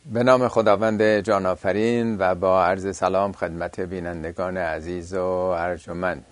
به نام خداوند جان آفرین و با عرض سلام خدمت بینندگان عزیز و ارجمند.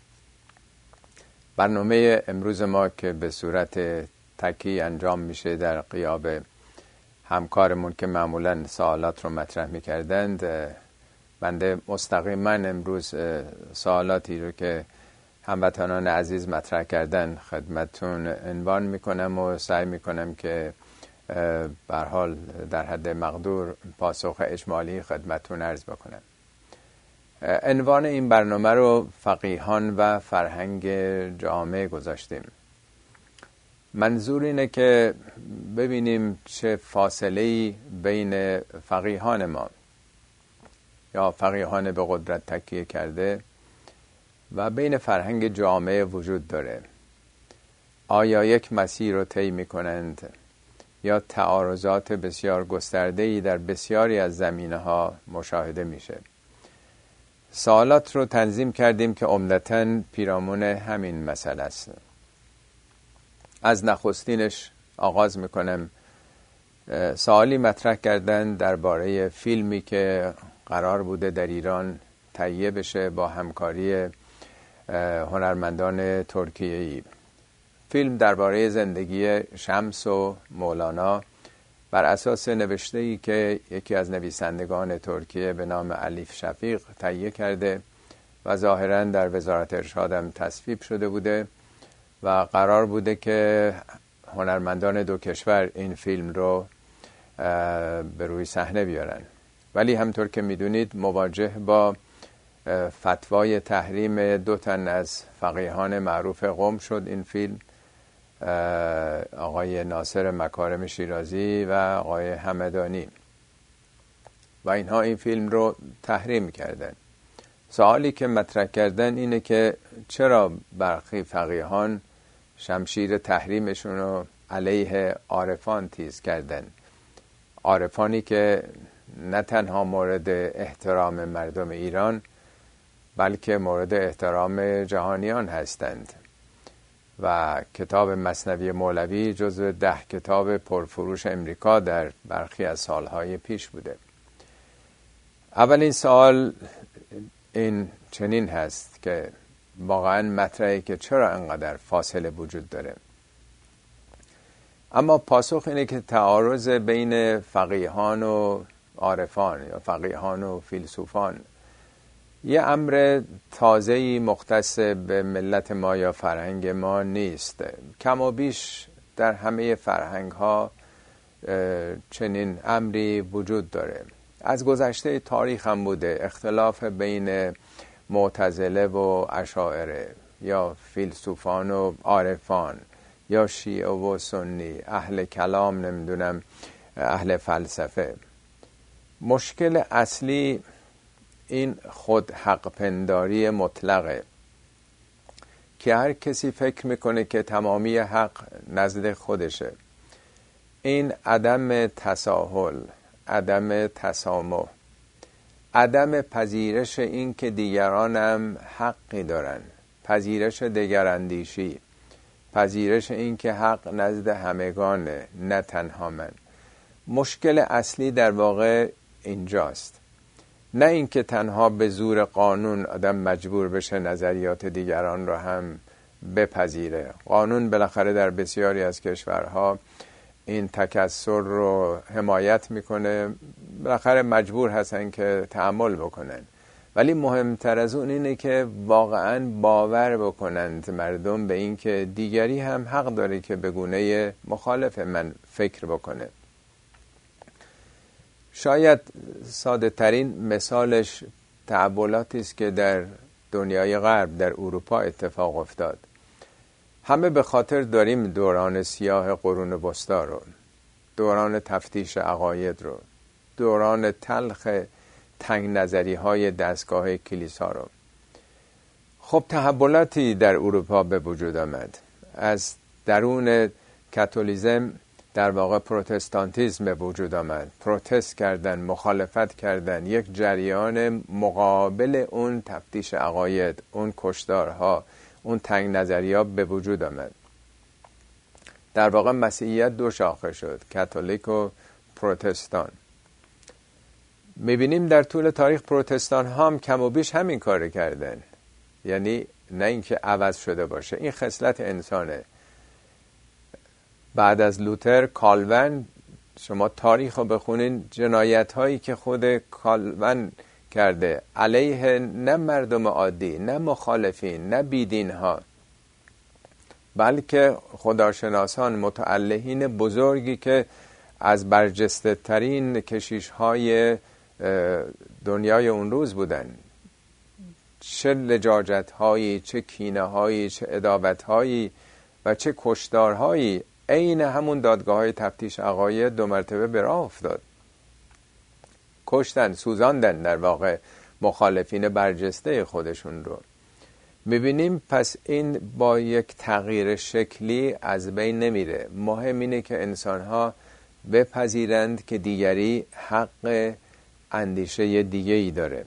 برنامه امروز ما که به صورت تکی انجام میشه در غیاب همکارمون که معمولا سوالات رو مطرح میکردند، بنده مستقیما امروز سوالاتی رو که هموطنان عزیز مطرح کردن خدمتون عنوان میکنم و سعی میکنم که به هر حال در حد مقدور پاسخ اجمالی خدمتتون عرض بکنم. عنوان این برنامه رو فقیهان و فرهنگ جامعه گذاشتیم. منظور اینه که ببینیم چه فاصله‌ای بین فقیهان ما یا فقیهان به قدرت تکیه کرده و بین فرهنگ جامعه وجود داره. آیا یک مسیر رو طی می‌کنند یا تعارضات بسیار گسترده‌ای در بسیاری از زمینه‌ها مشاهده میشه. سوالات رو تنظیم کردیم که عمدتاً پیرامون همین مسئله است. از نخستینش آغاز میکنم. سوالی مطرح کردن درباره فیلمی که قرار بوده در ایران تهیه بشه با همکاری هنرمندان ترکیه‌ای. فیلم درباره زندگی شمس و مولانا بر اساس نوشته‌ای که یکی از نویسندگان ترکیه به نام الیف شفیق تهیه کرده و ظاهراً در وزارت ارشاد هم تصویب شده بوده و قرار بوده که هنرمندان دو کشور این فیلم رو به روی صحنه بیارن. ولی همطور که میدونید مواجه با فتوای تحریم 2 تن از فقیهان معروف قم شد این فیلم، آقای ناصر مکارم شیرازی و آقای همدانی، و اینها این فیلم رو تحریم کردن. سوالی که مطرح کردن اینه که چرا برخی فقیهان شمشیر تحریمشون رو علیه عارفان تیز کردن، عارفانی که نه تنها مورد احترام مردم ایران بلکه مورد احترام جهانیان هستند و کتاب مثنوی مولوی جزو 10 کتاب پرفروش امریکا در برخی از سالهای پیش بوده. اولین سوال این چنین هست که واقعا مطرحه که چرا انقدر فاصله وجود داره. اما پاسخ اینه که تعارض بین فقیهان و عارفان یا فقیهان و فیلسوفان یه امر تازه‌ای مختص به ملت ما یا فرهنگ ما نیست. کم و بیش در همه فرهنگ ها چنین امری وجود داره. از گذشته تاریخ هم بوده اختلاف بین معتزله و اشاعره یا فیلسوفان و عارفان یا شیعه و سنی، اهل کلام، نمیدونم اهل فلسفه. مشکل اصلی این خود حق پنداری مطلقه که هر کسی فکر میکنه که تمامی حق نزد خودشه. این عدم تساهل، عدم تسامح، عدم پذیرش این که دیگران هم حقی دارن، پذیرش دگراندیشی، پذیرش این که حق نزد همگانه نه تنها من. مشکل اصلی در واقع اینجاست، نه اینکه تنها به زور قانون آدم مجبور بشه نظریات دیگران رو هم بپذیره. قانون بالاخره در بسیاری از کشورها این تکثر رو حمایت میکنه، بالاخره مجبور هستن که تحمل بکنن. ولی مهمتر از اون اینه که واقعا باور بکنند مردم به این که دیگری هم حق داره که به گونه مخالف من فکر بکنه. شاید ساده ترین مثالش تحولاتی است که در دنیای غرب، در اروپا اتفاق افتاد. همه به خاطر داریم دوران سیاه قرون وسطا رو، دوران تفتیش عقاید رو، دوران تلخ تنگ نظری های دستگاه کلیسا رو. خب تحولاتی در اروپا به وجود آمد. از درون کاتولیسم در واقع پروتستانتیسم به وجود آمد. پروتست کردن، مخالفت کردن، یک جریان مقابل اون تفتیش عقاید، اون کشتارها، اون تنگ نظریات به وجود آمد. در واقع مسیحیت 2 شاخه شد، کاتولیک و پروتستان. میبینیم در طول تاریخ پروتستان هم کم و بیش همین کار کردن، یعنی نه اینکه عوض شده باشه، این خصلت انسانه. بعد از لوتر، کالون، شما تاریخ رو بخونین، جنایت هایی که خود کالون کرده علیه نه مردم عادی، نه مخالفین، نه بیدین ها، بلکه خداشناسان متعلهین بزرگی که از برجسته ترین کشیش های دنیای اون روز بودن، چه لجاجت هایی، چه کینه هایی، چه عداوت هایی و چه کشتار هایی عین همون دادگاه های تفتیش عقاید 2 مرتبه به راه افتاد. کشتن، سوزاندن در واقع مخالفین برجسته خودشون رو. میبینیم پس این با یک تغییر شکلی از بین نمیره. مهم اینه که انسانها بپذیرند که دیگری حق اندیشه دیگه ای داره.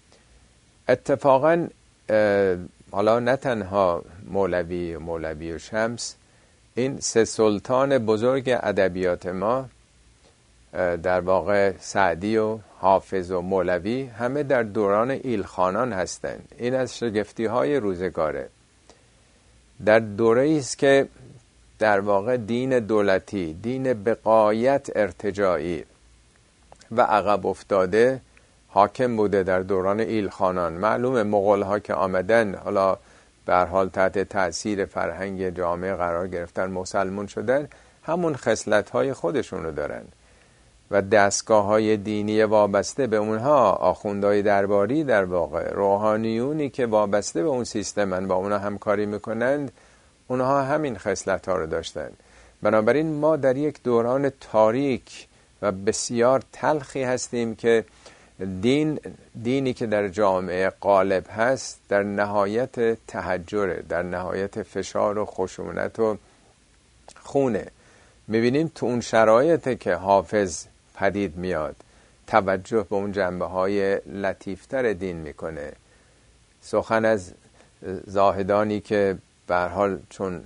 اتفاقا حالا نه تنها مولوی و شمس، این 3 سلطان بزرگ ادبیات ما، در واقع سعدی و حافظ و مولوی، همه در دوران ایلخانان هستند. این از شگفتی های روزگاره. در دوره است که در واقع دین دولتی، دین به غایت ارتجاعی و عقب افتاده حاکم بوده در دوران ایلخانان. معلومه مغول ها که آمدن، حالا به هر حال تحت تأثیر فرهنگ جامعه قرار گرفتن، مسلمون شدن، همون خصلت های خودشون رو دارن و دستگاه های دینی وابسته به اونها، آخوندهای درباری، در واقع روحانیونی که وابسته به اون سیستمن، با اونها همکاری میکنند، اونها همین خصلت ها رو داشتن. بنابراین ما در یک دوران تاریک و بسیار تلخی هستیم که دینی که در جامعه غالب هست در نهایت تحجره، در نهایت فشار و خشونت و خونه. میبینیم تو اون شرایطه که حافظ پدید میاد، توجه به اون جنبه های لطیفتر دین میکنه. سخن از زاهدانی که به هر حال چون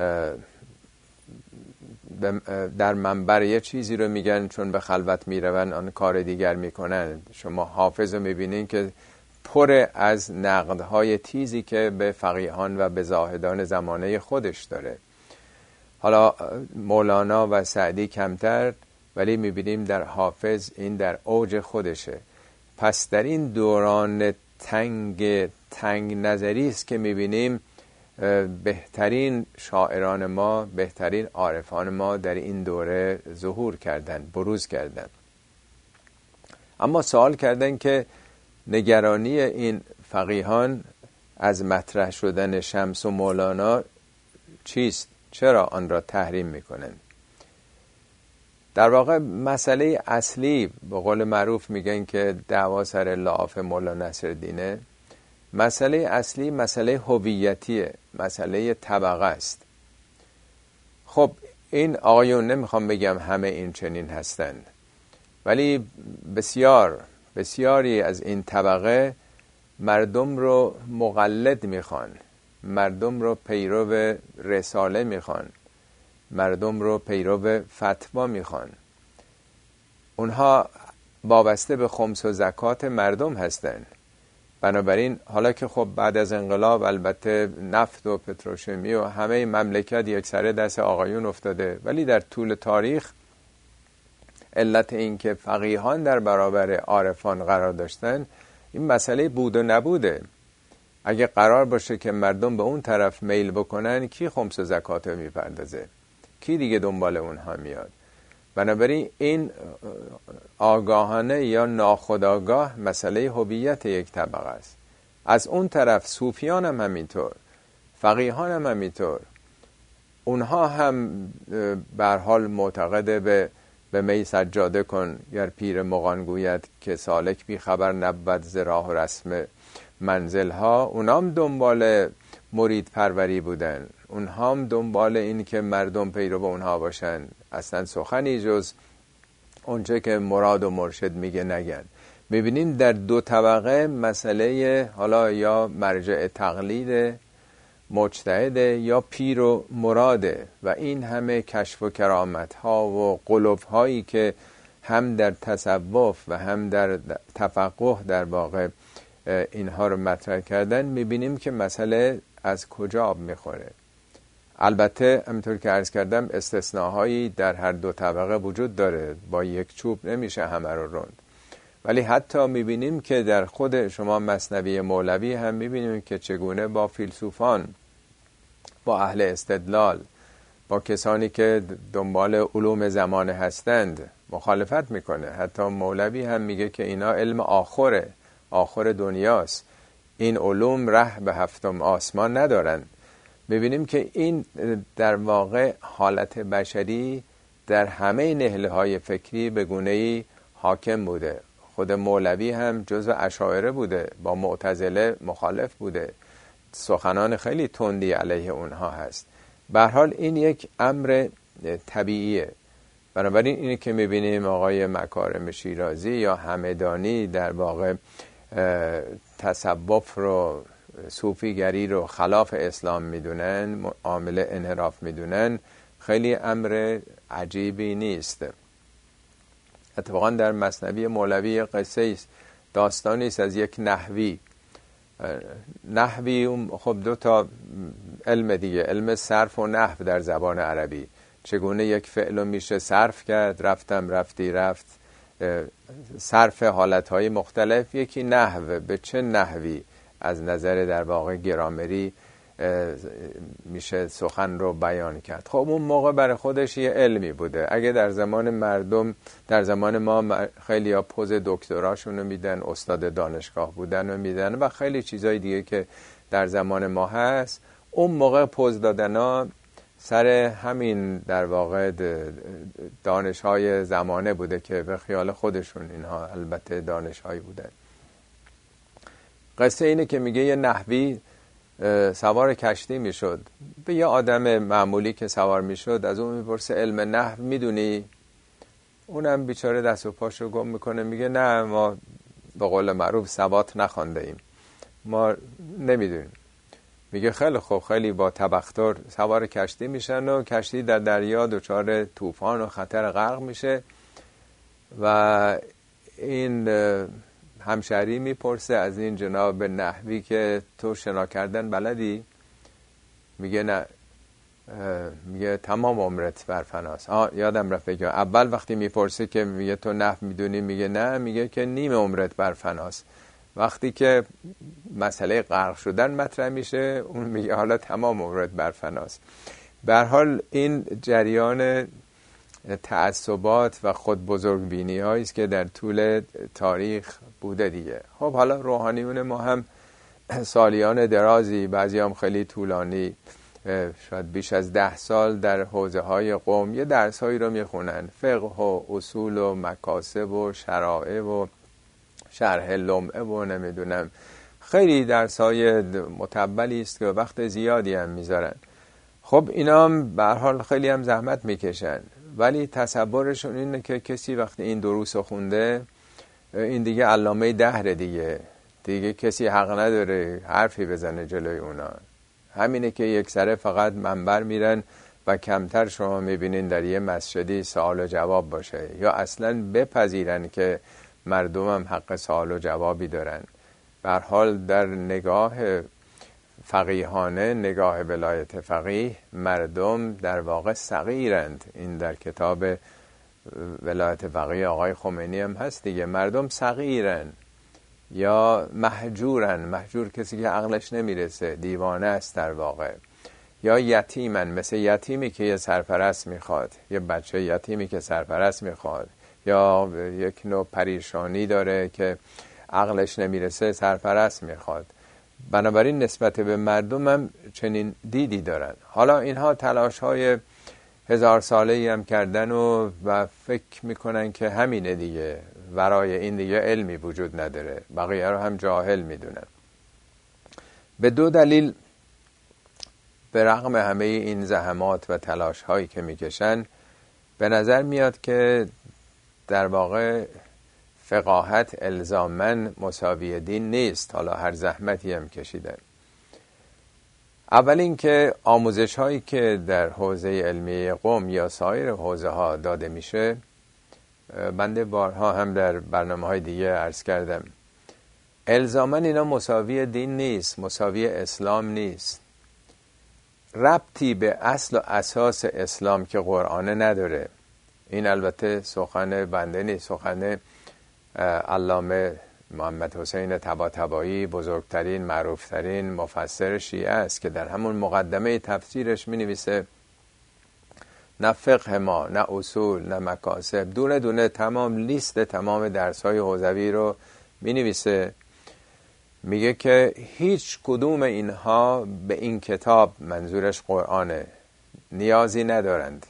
در منبر یه چیزی رو میگن، چون به خلوت میرون آن کار دیگر میکنن. شما حافظ رو میبینین که پر از نقدهای تیزی که به فقیهان و به زاهدان زمانه خودش داره. حالا مولانا و سعدی کمتر، ولی میبینیم در حافظ این در اوج خودشه. پس در این دوران تنگ نظری است که میبینیم بهترین شاعران ما، بهترین عارفان ما در این دوره ظهور کردن، بروز کردن. اما سوال کردن که نگرانی این فقیهان از مطرح شدن شمس و مولانا چیست؟ چرا آن را تحریم میکنن؟ در واقع مسئله اصلی، به قول معروف میگن که دعوا سر لاف مولانا نصرالدینه، مسئله اصلی مسئله هویتیه، مسئله طبقه است. خب این آقایون، نمیخوام بگم همه این چنین هستند، ولی بسیاری از این طبقه مردم رو مقلد میخوان، مردم رو پیرو رساله میخوان، مردم رو پیرو فتوا میخوان. اونها وابسته به خمس و زکات مردم هستن. بنابراین حالا که خب بعد از انقلاب البته نفت و پتروشیمی و همه مملکت یک سره دست آقایون افتاده، ولی در طول تاریخ علت این که فقیهان در برابر عارفان قرار داشتن، این مسئله بود و نبوده. اگه قرار باشه که مردم به اون طرف میل بکنن، کی خمس و زکات رو میپردازه؟ کی دیگه دنبال اونها میاد؟ بنابراین این آگاهانه یا ناخودآگاه مسئله هویت یک طبقه است. از اون طرف صوفیان هم همینطور، فقیهان هم همینطور. اونها هم به هر حال معتقد به می سجاده کن گر پیر مغان گوید که سالک بی خبر نبود ز راه و رسم منزل ها. اونها هم دنبال مرید پروری بودن، اونها هم دنبال این که مردم پیرو به اونها باشن، اصلا سخنی جز اونچه که مراد و مرشد میگه نگن. میبینیم در دو طبقه مسئله حالا یا مرجع تقلید مجتهد یا پیر و مراده، و این همه کشف و کرامت ها و قلوب هایی که هم در تصوف و هم در تفقه در واقع اینها رو مطرح کردن، میبینیم که مسئله از کجا آب میخوره. البته همونطور که عرض کردم استثناهایی در هر دو طبقه وجود داره، با یک چوب نمیشه همه رو رند، ولی حتی میبینیم که در خود شما مثنوی مولوی هم میبینیم که چگونه با فیلسوفان، با اهل استدلال، با کسانی که دنبال علوم زمانه هستند مخالفت میکنه. حتی مولوی هم میگه که اینا علم آخر دنیاست، این علوم ره به هفتم آسمان ندارن. میبینیم که این در واقع حالت بشری در همه نهله‌های فکری به گونه‌ای حاکم بوده. خود مولوی هم جزو اشاعره بوده، با معتزله مخالف بوده، سخنان خیلی تندی علیه اونها هست. به هر حال این یک امر طبیعیه. بنابراین اینی که میبینیم آقای مکارم شیرازی یا همدانی در واقع تصوف رو، صوفیگری رو خلاف اسلام میدونن، عامل انحراف میدونن، خیلی امر عجیبی نیست. اتفاقا در مثنوی مولوی قصه است، داستانی است از یک نحوی. خب دو تا علم دیگه، علم صرف و نحو در زبان عربی، چگونه یک فعل میشه صرف کرد، رفتم رفتی رفت، صرف حالتهای مختلف. یکی نحو، به چه نحوی از نظر در واقع گرامری میشه سخن رو بیان کرد. خب اون موقع برای خودش یه علمی بوده. اگه در زمان مردم، در زمان ما خیلی ها پوز دکتراشون رو میدن، استاد دانشگاه بودن رو میدن و خیلی چیزای دیگه که در زمان ما هست، اون موقع پوز دادن ها سر همین در واقع دانش‌های زمانه بوده که به خیال خودشون اینها البته دانش‌هایی بودن. قصه اینه که میگه یه نحوی سوار کشتی میشد، به یه آدم معمولی که سوار میشد از اون میپرسه علم نحو میدونی؟ اونم بیچاره دست و پاشو گم میکنه، میگه نه، ما به قول معروف سواد نخوانده ایم، ما نمیدونیم. میگه خیلی خوب، خیلی با تبختر سوار کشتی میشن و کشتی در دریا دچار طوفان و خطر غرق میشه و این همشهری میپرسه از این جناب نحوی که تو شنا کردن بلدی؟ میگه نه. میگه تمام عمرت بر فناست. یادم رفت بگم، اول وقتی میپرسه که میگه تو نحو میدونی، میگه نه، میگه که نیم عمرت بر فناست. وقتی که مسئله غرق شدن مطرح میشه، اون میگه حالا تمام عمرت بر فناست. به هر حال این جریان تعصبات و خود بزرگبینی هایی است که در طول تاریخ بوده دیگه. خب حالا روحانیون ما هم سالیان درازی، بعضی هم خیلی طولانی، شاید بیش از 10 سال در حوزه های قم یه درس هایی رو میخونن، فقه و اصول و مکاسب و شرائع و شرح لمعه و نمیدونم، خیلی درس های متبلی است که وقت زیادی هم میذارن. خب اینا هم به هر حال خیلی هم زحمت میکشن، ولی تصورشون اینه که کسی وقتی این دروس خونده، این دیگه علامه دهر دیگه کسی حق نداره حرفی بزنه جلوی اونا. همینه که یک سره فقط منبر میرن و کمتر شما میبینین در یه مسجدی سوال و جواب باشه، یا اصلا بپذیرن که مردم هم حق سوال و جوابی دارن. به هر حال در نگاه فقیهانه، نگاه ولایت فقیه، مردم در واقع صغیرند. این در کتاب ولایت فقیه آقای خمینی هم هست دیگه. مردم صغیرن یا محجورن. محجور کسی که عقلش نمیرسه، دیوانه است در واقع. یا یتیمن، مثل یتیمی که یه سرپرست میخواد، یه بچه یتیمی که سرپرست میخواد، یا یک نوع پریشانی داره که عقلش نمیرسه، سرپرست میخواد. بنابراین نسبت به مردم هم چنین دیدی دارن. حالا اینها تلاش های 1000 ساله‌ای هم کردن و فکر میکنن که همینه دیگه، ورای این دیگه علمی وجود نداره، بقیه رو هم جاهل میدونن. به 2 دلیل به رغم همه این زحمات و تلاش هایی که میکشن، به نظر میاد که در واقع فقاهت الزاماً مساوی دین نیست، حالا هر زحمتی هم کشیدن. اول این که آموزش هایی که در حوزه علمی قم یا سایر حوزه ها داده میشه، بنده بارها هم در برنامه‌های دیگه عرض کردم، الزاماً اینا مساوی دین نیست، مساوی اسلام نیست، ربطی به اصل و اساس اسلام که قرآن نداره. این البته سخن بنده نیست، سخن علامه محمد حسین طباطبایی، بزرگترین معروفترین مفسر شیعه است که در همون مقدمه تفسیرش می نویسه نه فقه ما، نه اصول، نه مکاسب، دونه دونه تمام لیست تمام درس‌های حوزوی رو می نویسه. میگه که هیچ کدوم اینها به این کتاب، منظورش قرآنه، نیازی ندارند.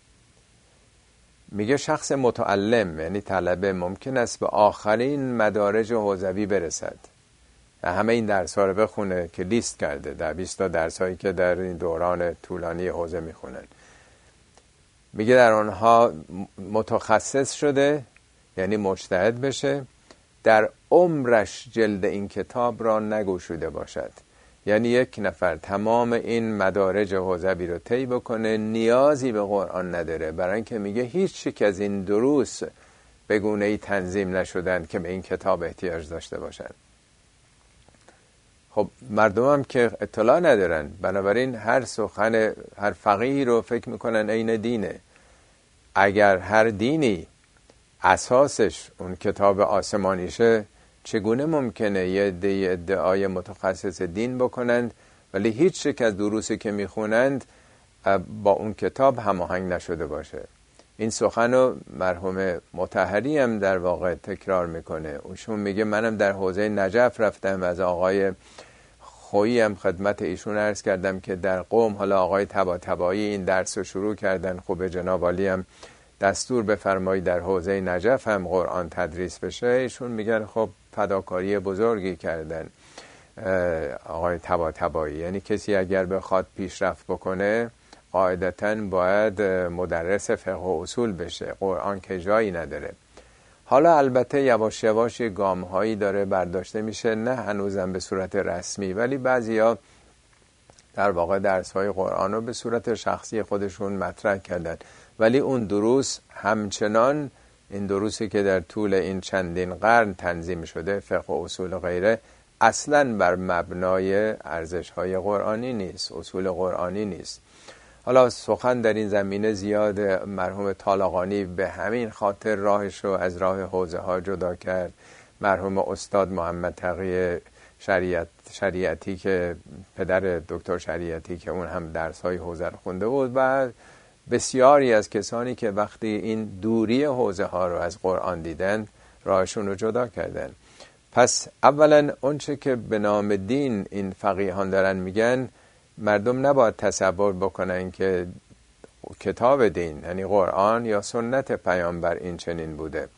میگه شخص متعلم یعنی طلبه ممکن است به آخرین مدارج حوزوی برسد و همه این درس‌ها رو بخونه که لیست کرده در 20 تا درس‌هایی که در این دوران طولانی حوزه میخونن. میگه در آنها متخصص شده، یعنی مجتهد بشه، در عمرش جلد این کتاب را نگشوده باشد. یعنی یک نفر تمام این مدارج حوزوی رو طی بکنه، نیازی به قرآن نداره، برای اینکه میگه هیچ یک از این دروس به گونه‌ای تنظیم نشدن که به این کتاب احتیاج داشته باشن. خب مردم هم که اطلاع ندارن، بنابراین هر سخن هر فقیهی رو فکر میکنن عین دینه. اگر هر دینی اساسش اون کتاب آسمانیشه، چگونه ممکنه یه عده ادعای متخصص دین بکنند ولی هیچ یک از دروسی که میخونند با اون کتاب هماهنگ نشده باشه؟ این سخن رو مرحوم مطهری هم در واقع تکرار میکنه. اونشون میگه منم در حوزه نجف رفتم، از آقای خویی هم خدمت ایشون عرض کردم که در قم حالا آقای طباطبایی این درس رو شروع کردن، خوب جناب عالی هم دستور بفرمایید در حوزه نجف هم قرآن تدریس بشه. ایشون میگن خب فداکاری بزرگی کردن آقای طباطبایی، یعنی کسی اگر بخواد پیشرفت بکنه قاعدتاً باید مدرس فقه و اصول بشه، قرآن که جایی نداره. حالا البته یواش یواش گام هایی داره برداشته میشه، نه هنوزم به صورت رسمی، ولی بعضیا در واقع درس های قرآن رو به صورت شخصی خودشون مطرح کردن، ولی اون دروس همچنان، این دروسی که در طول این چندین قرن تنظیم شده، فقه و اصول و غیره، اصلاً بر مبنای ارزش های قرآنی نیست، اصول قرآنی نیست. حالا سخن در این زمینه زیاد، مرحوم طالقانی به همین خاطر راهش رو از راه حوزه ها جدا کرد. مرحوم استاد محمد تقی شریعتی که پدر دکتر شریعتی که اون هم درس های حوزه رو خونده بود، و بسیاری از کسانی که وقتی این دوری حوزه ها رو از قرآن دیدن راهشون رو جدا کردن. پس اولا اونچه که به نام دین این فقیهان دارن میگن، مردم نباید تصور بکنن که کتاب دین یعنی قرآن یا سنت پیامبر این چنین بوده.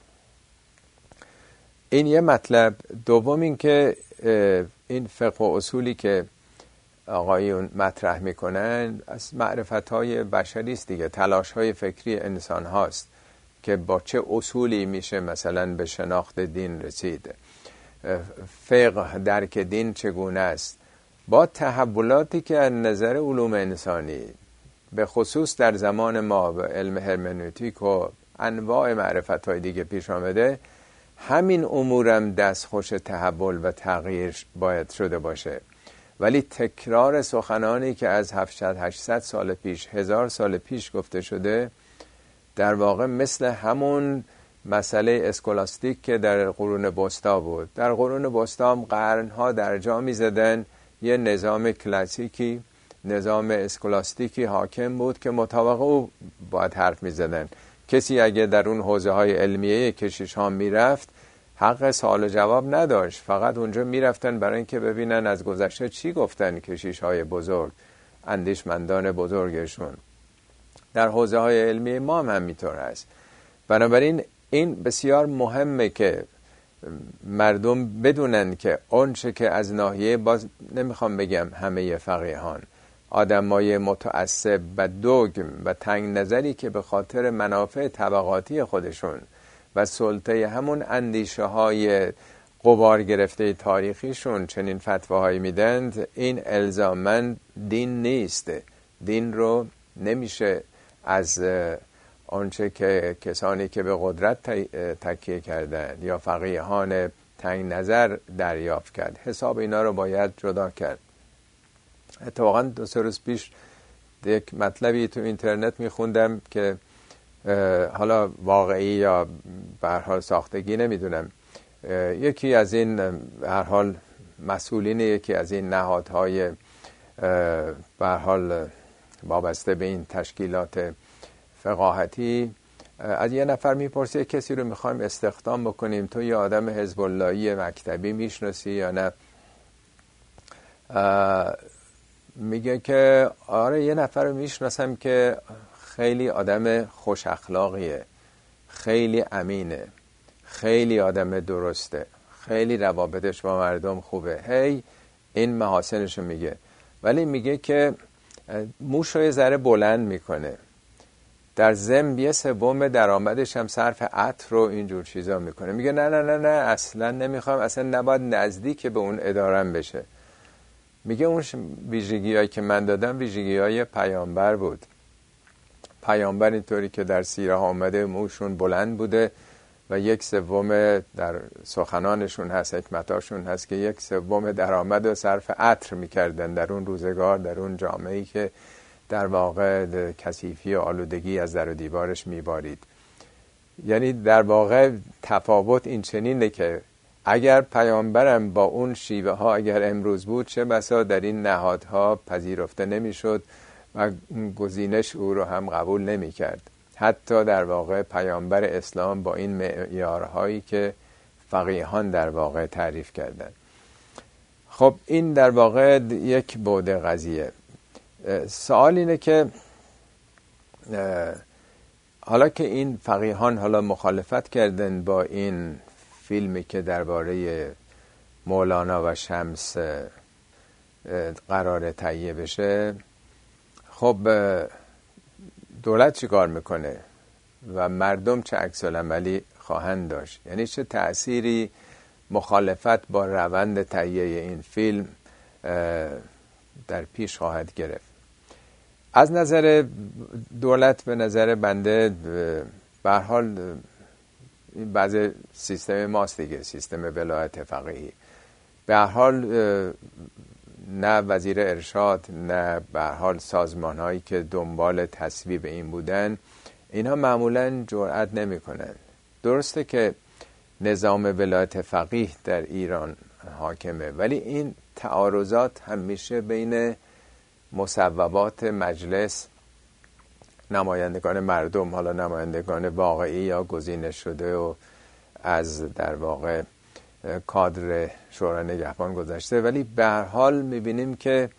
این یه مطلب. دوم این که این فقه و اصولی که آقایون مطرح میکنن از معرفت‌های بشری است دیگه، تلاش‌های فکری انسان هاست که با چه اصولی میشه مثلا به شناخت دین رسید، فقه درک دین چگونه است، با تحولاتی که از نظر علوم انسانی به خصوص در زمان ما به علم هرمنوتیک و انواع معرفت‌های دیگه پیش آمده، همین امورم دستخوش تحول و تغییر باید شده باشه. ولی تکرار سخنانی که از 700-800 سال پیش، 1000 سال پیش گفته شده، در واقع مثل همون مسئله اسکولاستیک که در قرون وسطا بود. در قرون وسطا هم قرنها در جا می زدن، یه نظام کلاسیکی، نظام اسکولاستیکی حاکم بود که مطابق او باید حرف می زدن. کسی اگه در اون حوزه های علمیه کشیش ها می رفت، حق سوال و جواب نداشت، فقط اونجا می رفتن برای اینکه ببینن از گذشته چی گفتن کشیش های بزرگ، اندیشمندان بزرگشون. در حوزه های علمی ما هم همینطور هست. بنابراین این بسیار مهمه که مردم بدونن که اونچه که از ناحیه، باز نمیخوام بگم همه فقیهان، آدمای متعصب و دوگم و تنگ نظری که به خاطر منافع طبقاتی خودشون و سلطه همون اندیشه های غبار گرفته تاریخیشون چنین فتواهایی میدند، این الزاماً دین نیست. دین رو نمیشه از آنچه که کسانی که به قدرت تکیه کردن یا فقیهان تنگ نظر دریافت کرد، حساب اینا رو باید جدا کرد. اتفاقا 2-3 روز پیش یک مطلبی تو اینترنت میخوندم که حالا واقعی یا به هر حال ساختگی نمیدونم، یکی از این به هر حال مسئولین یکی از این نهادهای به هر حال وابسته به این تشکیلات فقاهتی از یه نفر میپرسه کسی رو میخوایم استخدام بکنیم، تو یه آدم حزب اللهی مکتبی میشناسی یا نه؟ میگه که آره یه نفر رو میشناسم که خیلی آدم خوش اخلاقیه، خیلی امینه، خیلی آدم درسته، خیلی روابطش با مردم خوبه، هی این محاسنشو میگه، ولی میگه که موش رو یه ذره بلند میکنه، در ضمن 1/3 درآمدش هم صرف عطر و اینجور چیزا میکنه. میگه نه نه نه نه اصلا نمیخوام، اصلا نباید نزدیک به اون ادارم بشه. میگه اون ویژگی‌هایی که من دادم ویژگی‌های پیامبر بود. پیامبر اینطوری که در سیره ها آمده موشون بلند بوده و 1/3 در سخنانشون هست، حکمتاشون هست که 1/3 درآمد رو صرف عطر میکردن در اون روزگار، در اون جامعه‌ای که در واقع کثیفی و آلودگی از در و دیوارش میبارید. یعنی در واقع تفاوت این چنینه که اگر پیامبرم با اون شیوه ها اگر امروز بود، چه بسا در این نهادها پذیرفته نمیشد و گزینش او رو هم قبول نمی کرد. حتی در واقع پیامبر اسلام با این معیارهایی که فقیهان در واقع تعریف کردن. خب این در واقع یک بعد قضیه. سوال اینه که حالا که این فقیهان حالا مخالفت کردن با این فیلمی که درباره مولانا و شمس قرار تهیه بشه، خب دولت چی کار میکنه و مردم چه عکس العملی خواهند داشت؟ یعنی چه تأثیری مخالفت با روند تهیه این فیلم در پیش خواهد گرفت؟ از نظر دولت به نظر بنده به هر حال بعض سیستم ماست دیگه، سیستم ولایت فقیهی. به هر حال نه وزیر ارشاد نه به هر حال سازمان‌هایی که دنبال تصویب این بودن، اینها معمولاً جرئت نمی‌کنن. درسته که نظام ولایت فقیه در ایران حاکمه، ولی این تعارضات همیشه بین مصوبات مجلس، نمایندگان مردم، حالا نمایندگان واقعی یا گزینش شده و از در واقع کادر شورای نگهبان گذشته، ولی به هر حال میبینیم که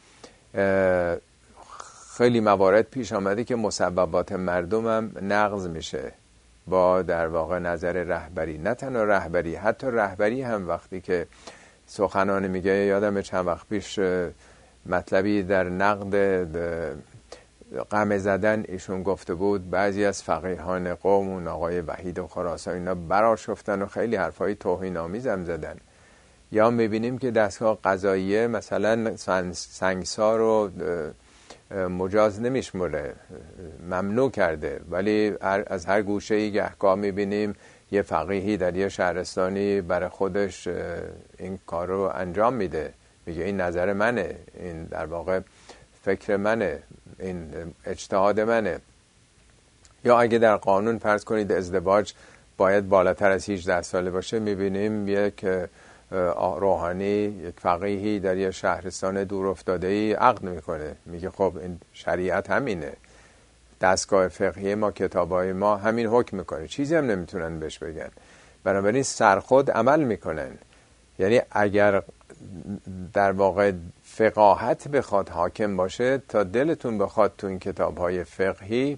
خیلی موارد پیش آمده که مصوبات مردم هم نقض میشه با در واقع نظر رهبری. نه تنها رهبری، حتی رهبری هم وقتی که سخنان میگه، یادم چند وقت پیش مطلبی در نقد قمع زدن ایشون گفته بود، بعضی از فقیهان قوم، اون آقای وحید و خراسان، اینا برآشفتن و خیلی حرفای توهین آمیز هم زدن. یا میبینیم که دستگاه قضاییه مثلا سنگسار رو مجاز نمیشمره، ممنوع کرده، ولی از هر گوشه‌ای گهگاه میبینیم یه فقیهی در یه شهرستانی برای خودش این کار رو انجام میده، میگه این نظر منه، این در واقع فکر منه، این اجتهاد منه. یا اگه در قانون فرض کنید ازدواج باید بالاتر از 18 ساله باشه، میبینیم یک روحانی، یک فقیهی در یک شهرستان دور افتاده‌ای عقد میکنه، میگه خب این شریعت همینه، دستگاه فقهی ما، کتابای ما همین حکم میکنه، چیزی هم نمیتونن بهش بگن. بنابراین سرخود عمل میکنن. یعنی اگر در واقع فقاهت بخواد حاکم باشه، تا دلتون بخواد تو این کتاب‌های فقهی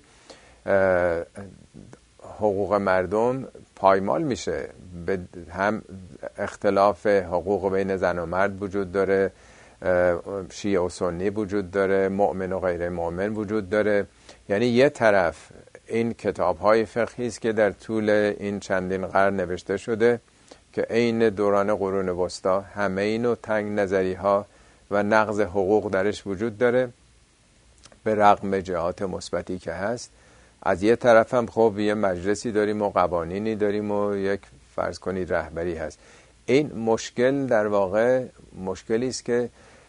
حقوق مردم پایمال میشه. هم اختلاف حقوق بین زن و مرد وجود داره، شیعه و سنی وجود داره، مؤمن و غیر مؤمن وجود داره. یعنی یه طرف این کتاب‌های فقهی است که در طول این چندین قرن نوشته شده که عین دوران قرون وسطا همه اینو تنگ نظری ها و نقض حقوق درش وجود داره، به رغم جهات مثبتی که هست. از یه طرف هم خب یه مجلسی داریم و قوانینی داریم و یک فرض کنید رهبری هست. این مشکل در واقع مشکلی است که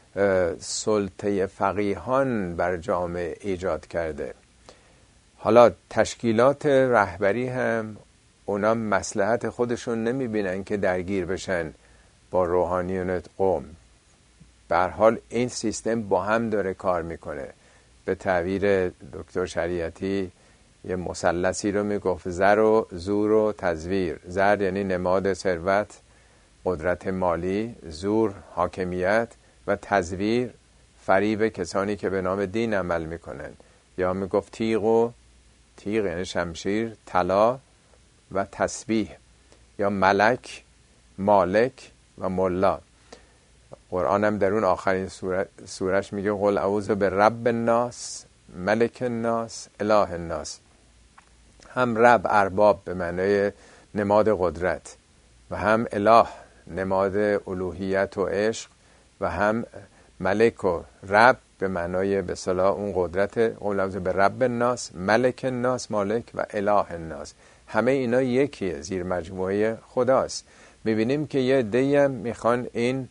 سلطه فقیهان بر جامعه ایجاد کرده. حالا تشکیلات رهبری هم اونا مصلحت خودشون نمیبینن که درگیر بشن با روحانیون قوم. به هر حال این سیستم با هم داره کار میکنه. به تعبیر دکتر شریعتی یه مثلثی رو میگفت: زر و زور و تزویر. زر یعنی نماد ثروت، قدرت مالی، زور حاکمیت و تزویر فریب کسانی که به نام دین عمل میکنن. یا میگفت تیغ یعنی شمشیر، طلا و تسبیح، یا ملک، مالک و ملا. قرآن هم در اون آخرین سورش میگه: قل اعوذ برب الناس، ملک الناس، اله الناس. هم رب ارباب به معنای نماد قدرت و هم اله نماد الوهیت و عشق و هم ملک و رب به معنای به اصطلاح اون قدرت. قل اعوذ برب الناس، ملک الناس، مالک و اله الناس. همه اینا یکیه، زیر مجموعه خداست. میبینیم که یه عده‌ای هم میخوان این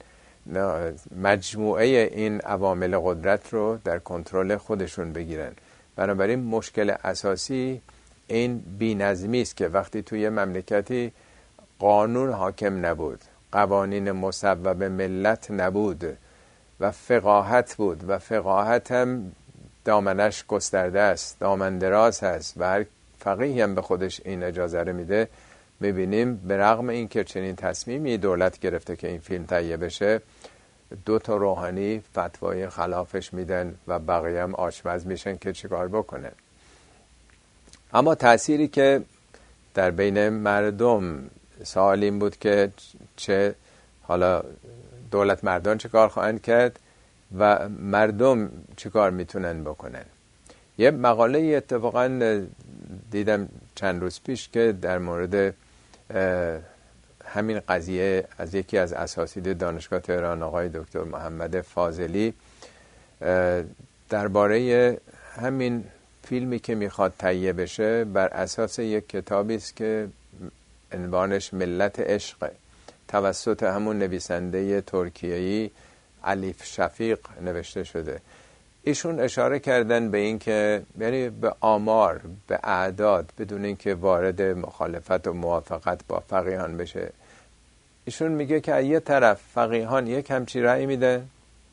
مجموعه این عوامل قدرت رو در کنترل خودشون بگیرن. بنابراین مشکل اساسی این بی‌نظمی است که وقتی توی مملکتی قانون حاکم نبود، قوانین مصوب ملت نبود و فقاهت بود و فقاهت هم دامنش گسترده است، دامن دراز هست و هر فقیهی هم به خودش این اجازه رو میده، میبینیم به رغم این که چنین تصمیمی دولت گرفته که این فیلم تهیه بشه، 2 روحانی فتوای خلافش میدن و بقیه هم آشپز میشن که چیکار بکنن. اما تأثیری که در بین مردم سوال این بود که چه حالا دولت مردان چه کار خواهند کرد و مردم چه کار میتونن بکنن. یه مقاله اتفاقا دیدم چند روز پیش که در مورد همین قضیه از یکی از اساتید دانشگاه تهران، آقای دکتر محمد فاضلی، درباره همین فیلمی که میخواد تهیه بشه بر اساس یک کتابی است که عنوانش ملت عشق توسط همون نویسنده ترکیه‌ای علیف شفیق نوشته شده. ایشون اشاره کردن به این که یعنی به آمار، به اعداد، بدون اینکه وارد مخالفت و موافقت با فقیهان بشه. ایشون میگه که از یه طرف فقیهان یک همچی رأی میدن،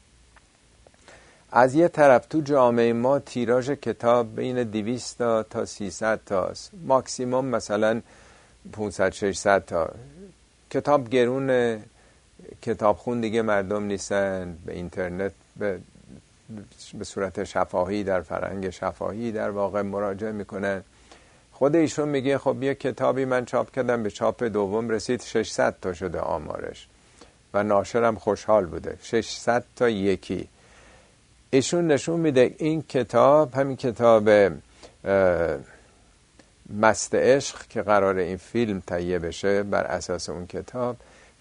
از یه طرف تو جامعه ما تیراژ کتاب بین 200 تا 300 تاست، ماکسیموم مثلا 500 600 تا. کتاب گرونه، کتابخون دیگه مردم نیستن، به اینترنت به صورت شفاهی در فرهنگ شفاهی در واقع مراجعه میکنن. خود ایشون میگه خب یه کتابی من چاپ کردم، به چاپ دوم رسید 600 تا شده آمارش و ناشرم خوشحال بوده. 600 تا یکی. ایشون نشون میده این کتاب، همین کتاب مست عشق که قرار این فیلم تهیه بشه، بر اساس اون کتاب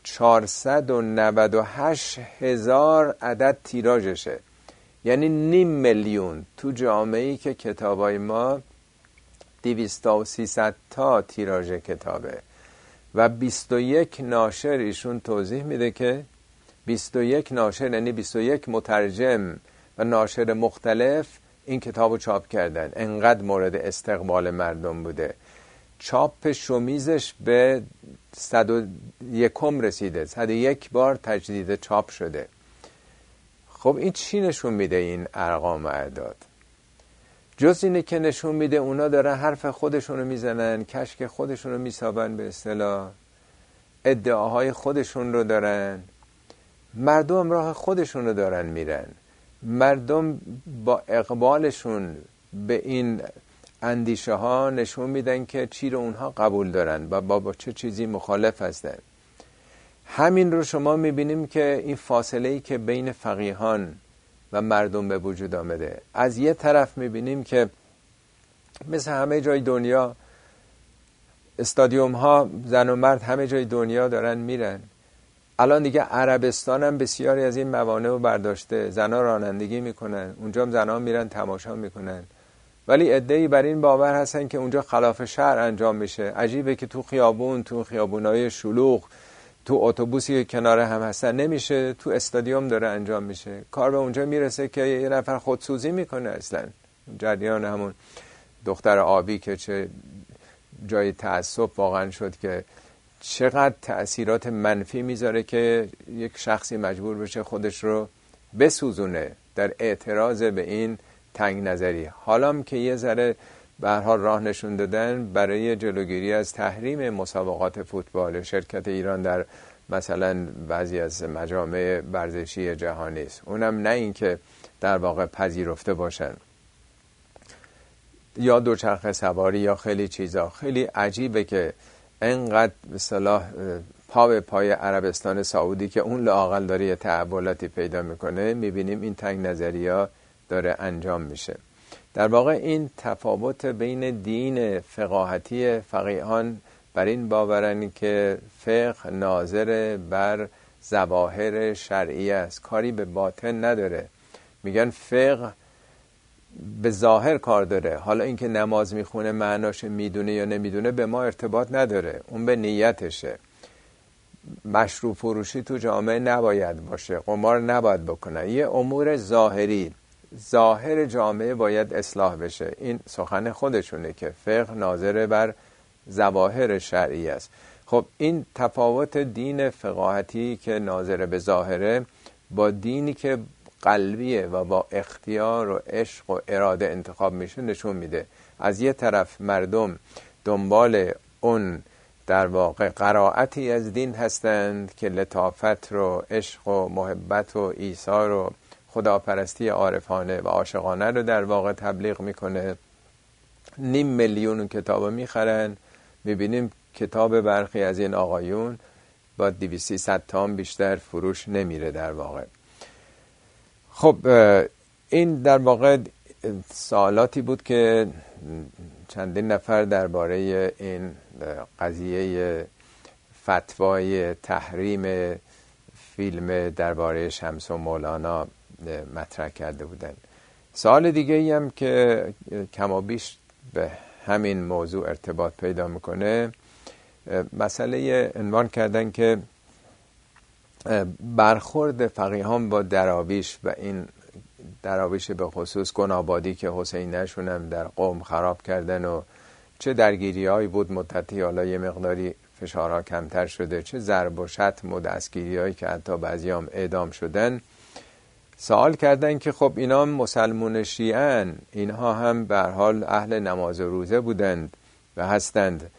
498,000 عدد تیراژشه، یعنی 500,000 تو جامعه‌ای که کتابای ما 200 تا و 300 تا تیراژ کتابه و 21 ناشر. ایشون توضیح میده که 21 ناشر یعنی 21 مترجم و ناشر مختلف این کتابو چاپ کردن. انقدر مورد استقبال مردم بوده. چاپ شومیزش به 101 رسیده، 101 بار تجدید چاپ شده. خب این چی نشون میده این ارقام و اعداد؟ جز اینه که نشون میده اونا دارن حرف خودشونو میزنن، کشک خودشونو میسابن، به اصطلاح ادعاهای خودشون رو دارن. مردم راه خودشونو دارن میرن. مردم با اقبالشون به این اندیشه ها نشون میدن که چی رو اونها قبول دارن و با چه چیزی مخالف هستن. همین رو شما میبینیم که این فاصله‌ای که بین فقیهان و مردم به وجود آمده. از یه طرف میبینیم که مثل همه جای دنیا استادیوم ها زن و مرد همه جای دنیا دارن میرن. الان دیگه عربستان هم بسیاری از این موانع رو برداشته. زنها رانندگی میکنن، اونجا هم زنها میرن تماشا میکنن ولی عده‌ای بر این باور هستن که اونجا خلاف شرع انجام میشه. عجیبه که تو خیابونای شلوغ، تو اتوبوسی که کنار هم هستن نمیشه، تو استادیوم داره انجام میشه. کار به اونجا میرسه که یه نفر خودسوزی میکنه. اصلا جریان همون دختر آبی که چه جای تعصب واقعا شد که چقدر تأثیرات منفی میذاره که یک شخصی مجبور بشه خودش رو بسوزونه در اعتراض به این تنگ نظری. حالا که یه ذره به هر حال راه نشون دادن برای جلوگیری از تحریم مسابقات فوتبال، شرکت ایران در مثلا بعضی از مجامع ورزشی جهانی است، اونم نه این که در واقع پذیرفته باشن، یا دوچرخه سواری یا خیلی چیزا. خیلی عجیبه که انقدر به اصطلاح پا به پای عربستان سعودی که اون لااقل داره یه تحولاتی پیدا میکنه، میبینیم این تنگ نظریا داره انجام میشه. در واقع این تفاوت بین دین فقاهتی فقیهان بر این باورن که فقه ناظر بر ظواهر شرعی است، کاری به باطن نداره. میگن فقه به ظاهر کار داره، حالا اینکه نماز میخونه معناش میدونه یا نمیدونه به ما ارتباط نداره، اون به نیتشه. مشروب فروشی تو جامعه نباید باشه، قمار نباید بکنه، یه امور ظاهری، ظاهر جامعه باید اصلاح بشه. این سخن خودشونه که فقه ناظر بر ظواهر شرعی است. خب این تفاوت دین فقاهتی که ناظر به ظاهره با دینی که قلبیه و با اختیار و عشق و اراده انتخاب میشه نشون میده. از یه طرف مردم دنبال اون در واقع قرائتی از دین هستند که لطافت رو، عشق و محبت و ایثار و خداپرستی عارفانه و عاشقانه رو در واقع تبلیغ میکنه. 500,000 کتاب میخرن. میبینیم کتاب برخی از این آقایون با 200-300 تا بیشتر فروش نمیره در واقع. خب این در واقع سوالاتی بود که چندین نفر درباره این قضیه فتوای تحریم فیلم درباره شمس و مولانا مطرح کرده بودن. سوال دیگه ای هم که کم و بیش به همین موضوع ارتباط پیدا میکنه، مسئله عنوان کردن که برخورد فقیهان با دراویش و این دراویش به خصوص گنابادی که حسین نشون هم در قوم خراب کردن و چه درگیری هایی بود مدتی، حالا یه مقداری فشارها کمتر شده، چه ضرب و شتم و دستگیری هایی که حتی بعضی هم اعدام شدن. سوال کردن که خب اینا مسلمون شیعن، اینها هم به هر حال اهل نماز و روزه بودند و هستند،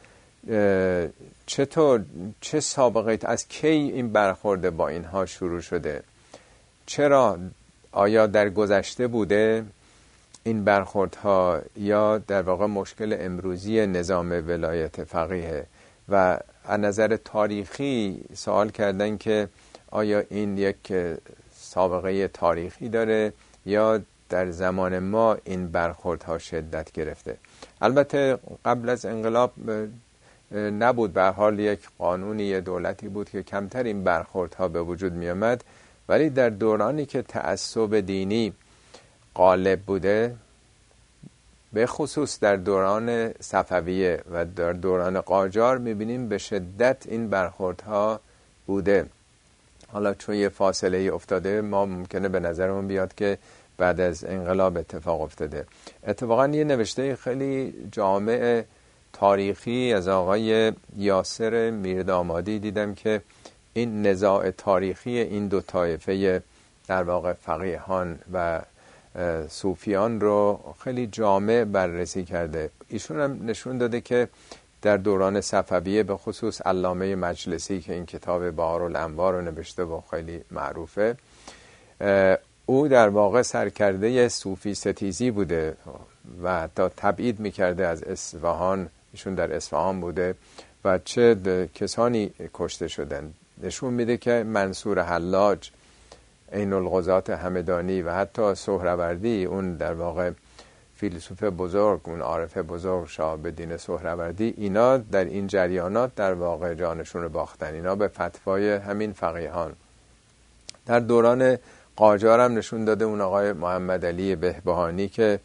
چطور، چه سابقه، از کی این برخورد با اینها شروع شده؟ چرا؟ آیا در گذشته بوده این برخوردها یا در واقع مشکل امروزی نظام ولایت فقیه؟ و از نظر تاریخی سوال کردن که آیا این یک سابقه تاریخی داره یا در زمان ما این برخوردها شدت گرفته؟ البته قبل از انقلاب نبود، به هر حال یک قانونی دولتی بود که کمتر این برخوردها به وجود می آمد، ولی در دورانی که تعصب دینی غالب بوده، به خصوص در دوران صفویه و در دوران قاجار میبینیم به شدت این برخوردها بوده. حالا چون یه فاصله افتاده ما ممکنه به نظرمون بیاد که بعد از انقلاب اتفاق افتاده. اتفاقا یه نوشته خیلی جامع تاریخی از آقای یاسر میردامادی دیدم که این نزاع تاریخی این دو طایفه در واقع فقیهان و صوفیان رو خیلی جامع بررسی کرده. ایشون هم نشون داده که در دوران صفویه به خصوص علامه مجلسی که این کتاب بهارالانوار رو نوشته و خیلی معروفه، او در واقع سرکرده صوفی ستیزی بوده و حتی تبعید میکرده از اصفهان. ایشون در اصفهان بوده و چه کسانی کشته شدن. نشون میده که منصور حلاج، عین القضات همدانی و حتی سهروردی، اون در واقع فیلسوف بزرگ، اون عارف بزرگ شهاب‌الدین سهروردی، اینا در این جریانات در واقع جانشون رو باختن. اینا به فتوای همین فقیهان. در دوران قاجار هم نشون داده اون آقای محمد علی بهبهانی که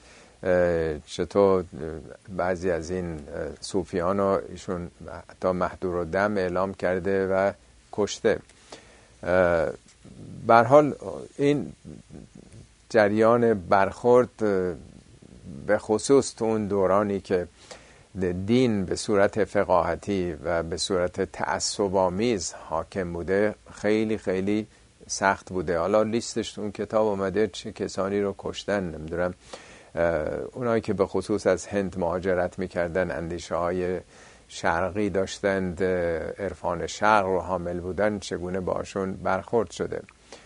چطور بعضی از این صوفیان رو ایشون تا محدور الدم اعلام کرده و کشته. به هر حال این جریان برخورد به خصوص تو اون دورانی که دین به صورت فقاهتی و به صورت تعصب‌آمیز حاکم بوده خیلی خیلی سخت بوده. حالا لیستش تو اون کتاب اومده چه کسانی رو کشتن، نمیدونم اونایی که به خصوص از هند مهاجرت میکردن، اندیشه های شرقی داشتند، عرفان شرق رو حامل بودن، چگونه باشون برخورد شده.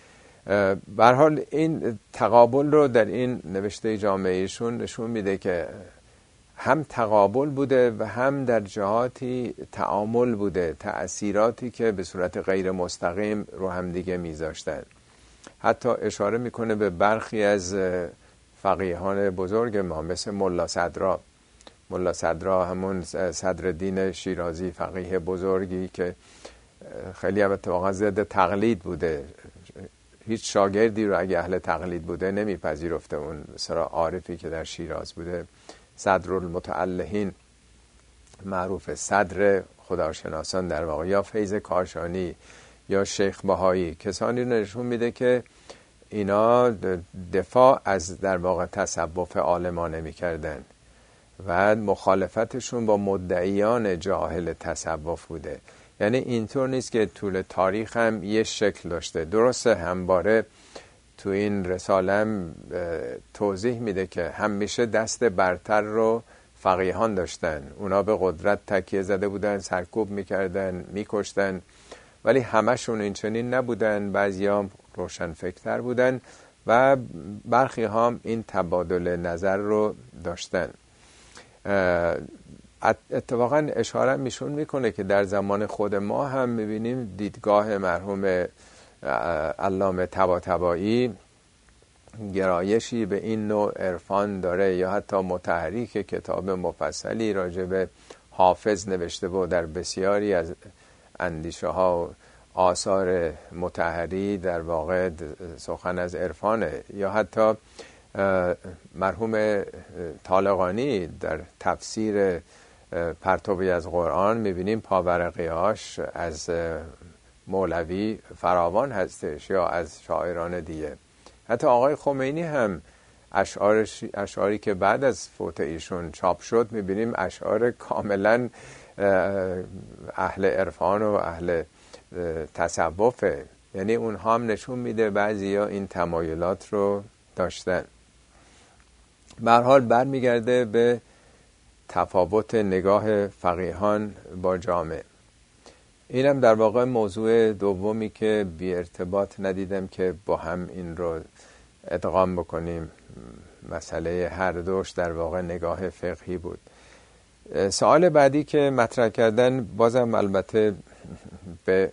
به هر حال این تقابل رو در این نوشته جامعهشون نشون میده که هم تقابل بوده و هم در جهاتی تعامل بوده، تأثیراتی که به صورت غیر مستقیم رو هم دیگه میذاشتن. حتی اشاره میکنه به برخی از فقیهان بزرگ ما مثل ملا صدرا. ملا صدرا همون صدرالدین شیرازی، فقیه بزرگی که خیلی اتفاقا ضد تقلید بوده، هیچ شاگردی رو اگه اهل تقلید بوده نمیپذیرفته. اون سرا عارفی که در شیراز بوده، صدرالمتعلهین معروف، صدر خداشناسان در واقع، یا فیض کاشانی یا شیخ بهایی، کسانی رو نشون میده که اینا دفاع از در واقع تصوف عالمانه میکردن و مخالفتشون با مدعیان جاهل تصوف بوده. یعنی اینطور نیست که طول تاریخ هم یه شکل داشته. درسته همواره تو این رساله توضیح میده که همیشه دست برتر رو فقیهان داشتن، اونا به قدرت تکیه زده بودن، سرکوب میکردن، میکشتن، ولی همشون این چنین نبودن. بعضیا روشنفکرتر بودن و برخی هم این تبادل نظر رو داشتن. اتفاقا اشاره میشون میکنه که در زمان خود ما هم میبینیم دیدگاه مرحوم علامه طباطبایی گرایشی به این نوع عرفان داره، یا حتی مطهری که کتاب مفصلی راجع به حافظ نوشته و در بسیاری از اندیشه ها و آثار مطهری در واقع سخن از عرفانه، یا حتی مرحوم طالقانی در تفسیر پرتوی از قرآن میبینیم پاورقیاش از مولوی فراوان هستش، یا از شاعران دیگه. حتی آقای خمینی هم اشعاری که بعد از فوت ایشون چاپ شد میبینیم اشعار کاملا اهل عرفان و اهل تصوفه. یعنی اونها هم نشون میده بعضیا این تمایلات رو داشتن. به هر حال برمیگرده به تفاوت نگاه فقیهان با جامعه. اینم در واقع موضوع دومی که بی ارتباط ندیدم که با هم این رو ادغام بکنیم. مسئله هر دوش در واقع نگاه فقهی بود. سوال بعدی که مطرح کردن بازم البته به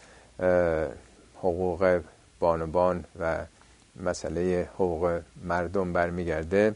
حقوق بانوان و مسئله حقوق مردم برمیگرده.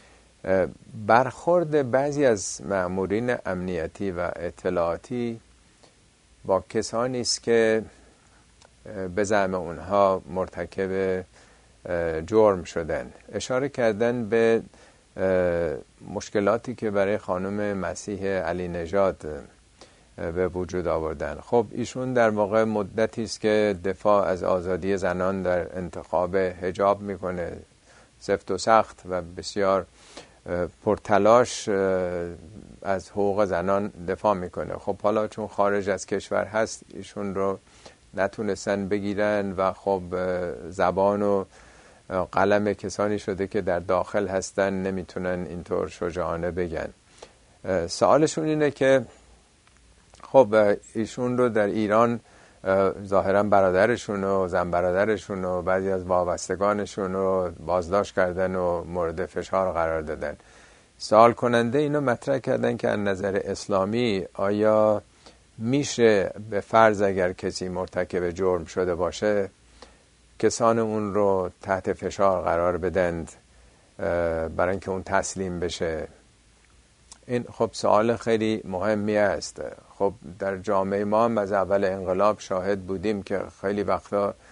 برخورد بعضی از مأمورین امنیتی و اطلاعاتی با کسانی است که به زعم اونها مرتکب جرم شدن. اشاره کردن به مشکلاتی که برای خانم مسیح علی نژاد به وجود آوردن. خب ایشون در واقع مدتی است که دفاع از آزادی زنان در انتخاب حجاب میکنه، سفت و سخت و بسیار پرتلاش از حقوق زنان دفاع میکنه. خب حالا چون خارج از کشور هست ایشون رو نتونستن بگیرن و خب زبان و قلم کسانی شده که در داخل هستن نمیتونن اینطور شجاعانه بگن. سوالشون اینه که خب ایشون رو در ایران ظاهرا برادرشون و زن برادرشون و بعضی از وابستگانشون رو بازداشت کردن و مورد فشار قرار دادن. سوال کننده اینو مطرح کردن که از نظر اسلامی آیا میشه به فرض اگر کسی مرتکب جرم شده باشه کسان اون رو تحت فشار قرار بدند برای اینکه اون تسلیم بشه؟ این خب سوال خیلی مهمی است. خب در جامعه ما هم از اول انقلاب شاهد بودیم که خیلی وقتا خب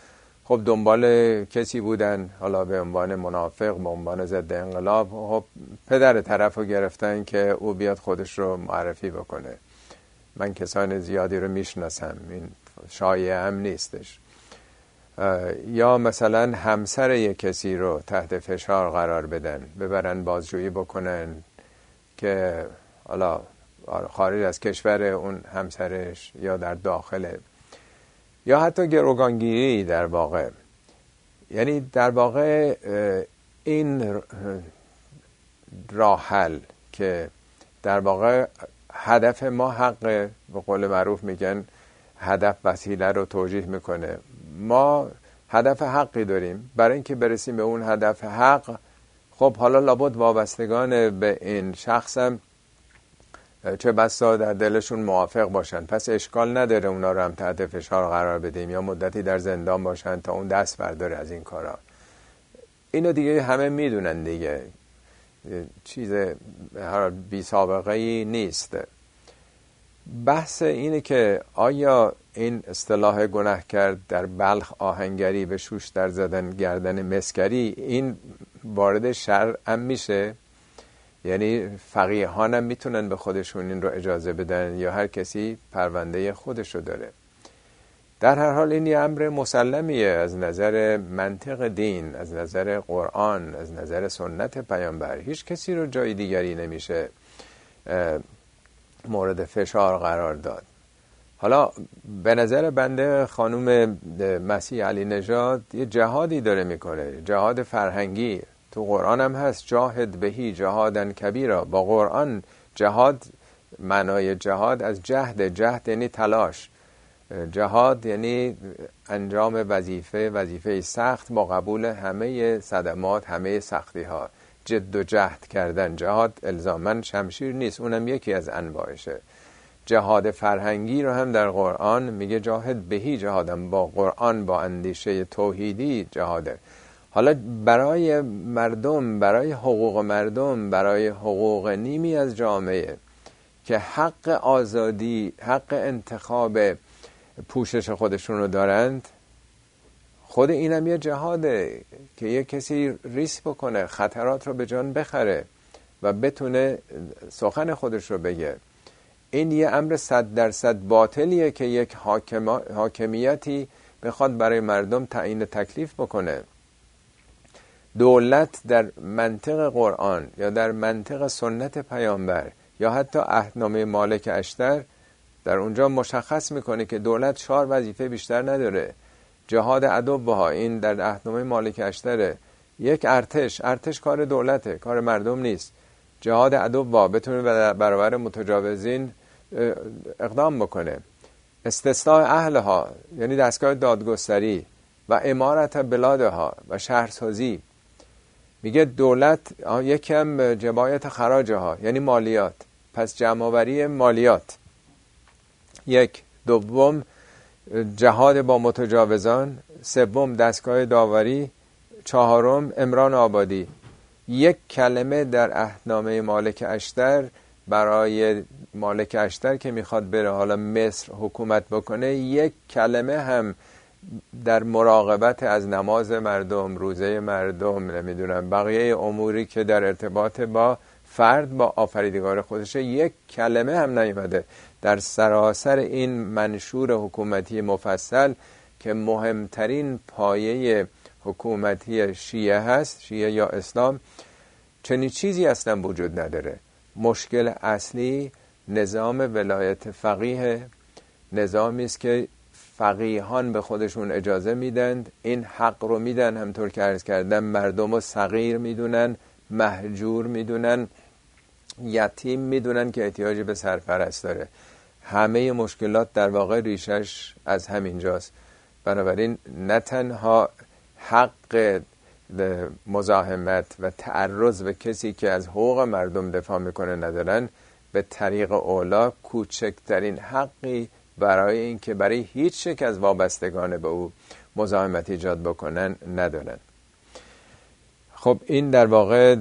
خب دنبال کسی بودن، حالا به عنوان منافق، به عنوان ضد انقلاب. خب پدر طرف رو گرفتن که او بیاد خودش رو معرفی بکنه. من کسان زیادی رو میشناسم، این شایعه هم نیستش. یا مثلا همسر یک کسی رو تحت فشار قرار بدن، ببرن بازجویی بکنن که حالا خارج از کشور اون همسرش یا در داخله، یا حتی گروگانگیری در واقع. یعنی در واقع این راه حل که در واقع هدف ما حق، به قول معروف میگن هدف وسیله رو توجیه میکنه. ما هدف حقی داریم، برای اینکه برسیم به اون هدف حق خب حالا لابد وابستگان به این شخصم چه بسا در دلشون موافق باشن، پس اشکال نداره اونا رو هم تحت فشار قرار بدیم یا مدتی در زندان باشن تا اون دست برداره از این کارا. اینو دیگه همه میدونن دیگه، چیز بی سابقه ای نیست. بحث اینه که آیا این اصطلاح گنهکار در بلخ آهنگری به شوش در زدن گردن مسگری این وارد شرع میشه؟ یعنی فقیهان هم میتونن به خودشون این رو اجازه بدن یا هر کسی پرونده خودشو داره؟ در هر حال این یه امر مسلمیه از نظر منطق دین، از نظر قرآن، از نظر سنت پیامبر. هیچ کسی رو جای دیگری نمیشه مورد فشار قرار داد. حالا به نظر بنده خانوم مسیح علی نژاد یه جهادی داره میکنه، جهاد فرهنگی. تو قرآن هم هست جاهد بهی جهادن کبیرا. با قرآن جهاد، معنای جهاد از جهد یعنی تلاش، جهاد یعنی انجام وظیفه سخت با قبول همه صدمات، همه سختی ها، جد و جهد کردن. جهاد الزاماً شمشیر نیست، اونم یکی از انواعشه. جهاد فرهنگی رو هم در قرآن میگه جاهد بهی جهادم، با قرآن، با اندیشه توحیدی جهاده. حالا برای مردم، برای حقوق مردم، برای حقوق نیمی از جامعه که حق آزادی، حق انتخاب پوشش خودشون رو دارند، خود اینم یه جهاده که یه کسی ریسک بکنه، خطرات رو به جان بخره و بتونه سخن خودش رو بگه. این یه امر 100% باطلیه که یک حاکمیتی بخواد برای مردم تعیین تکلیف بکنه. دولت در منطق قرآن یا در منطق سنت پیامبر یا حتی عهدنامه مالک اشتر در اونجا مشخص میکنه که دولت 4 وظیفه بیشتر نداره. جهاد عدوها، این در عهدنامه مالک اشتره. یک ارتش کار دولته، کار مردم نیست. جهاد عدوها، بتونه برابر متجاوزین اقدام بکنه. استثناء اهلها یعنی دستگاه دادگستری و امارت بلادها و شهرسازی. میگه دولت یکم جبایت خراجها یعنی مالیات، پس جمع‌آوری مالیات. یک. دوم جهاد با متجاوزان. سوم دستگاه داوری. چهارم امران آبادی. یک کلمه در عهدنامه مالک اشتر برای مالک اشتر که میخواد بره حالا مصر حکومت بکنه، یک کلمه هم در مراقبت از نماز مردم، روزه مردم، نمیدونم بقیه اموری که در ارتباط با فرد با آفریدگار خودشه، یک کلمه هم نیامده. در سراسر این منشور حکومتی مفصل که مهمترین پایه حکومتی شیعه هست، شیعه یا اسلام، چنین چیزی اصلا وجود نداره. مشکل اصلی نظام ولایت فقیه، نظامی است که فقیهان به خودشون اجازه میدن، این حق رو میدن، همطور که عرض کردم مردم رو صغیر میدونن، مهجور میدونن، یتیم میدونن که احتیاجی به سرپرست داره. همه مشکلات در واقع ریشش از همینجاست. بنابراین نه تنها حق مزاحمت و تعرض به کسی که از حقوق مردم دفاع میکنه ندارن، به طریق اولا کوچکترین حقی برای این که برای هیچ یک از وابستگان به او مزاحمت ایجاد بکنن ندارن. خب این در واقع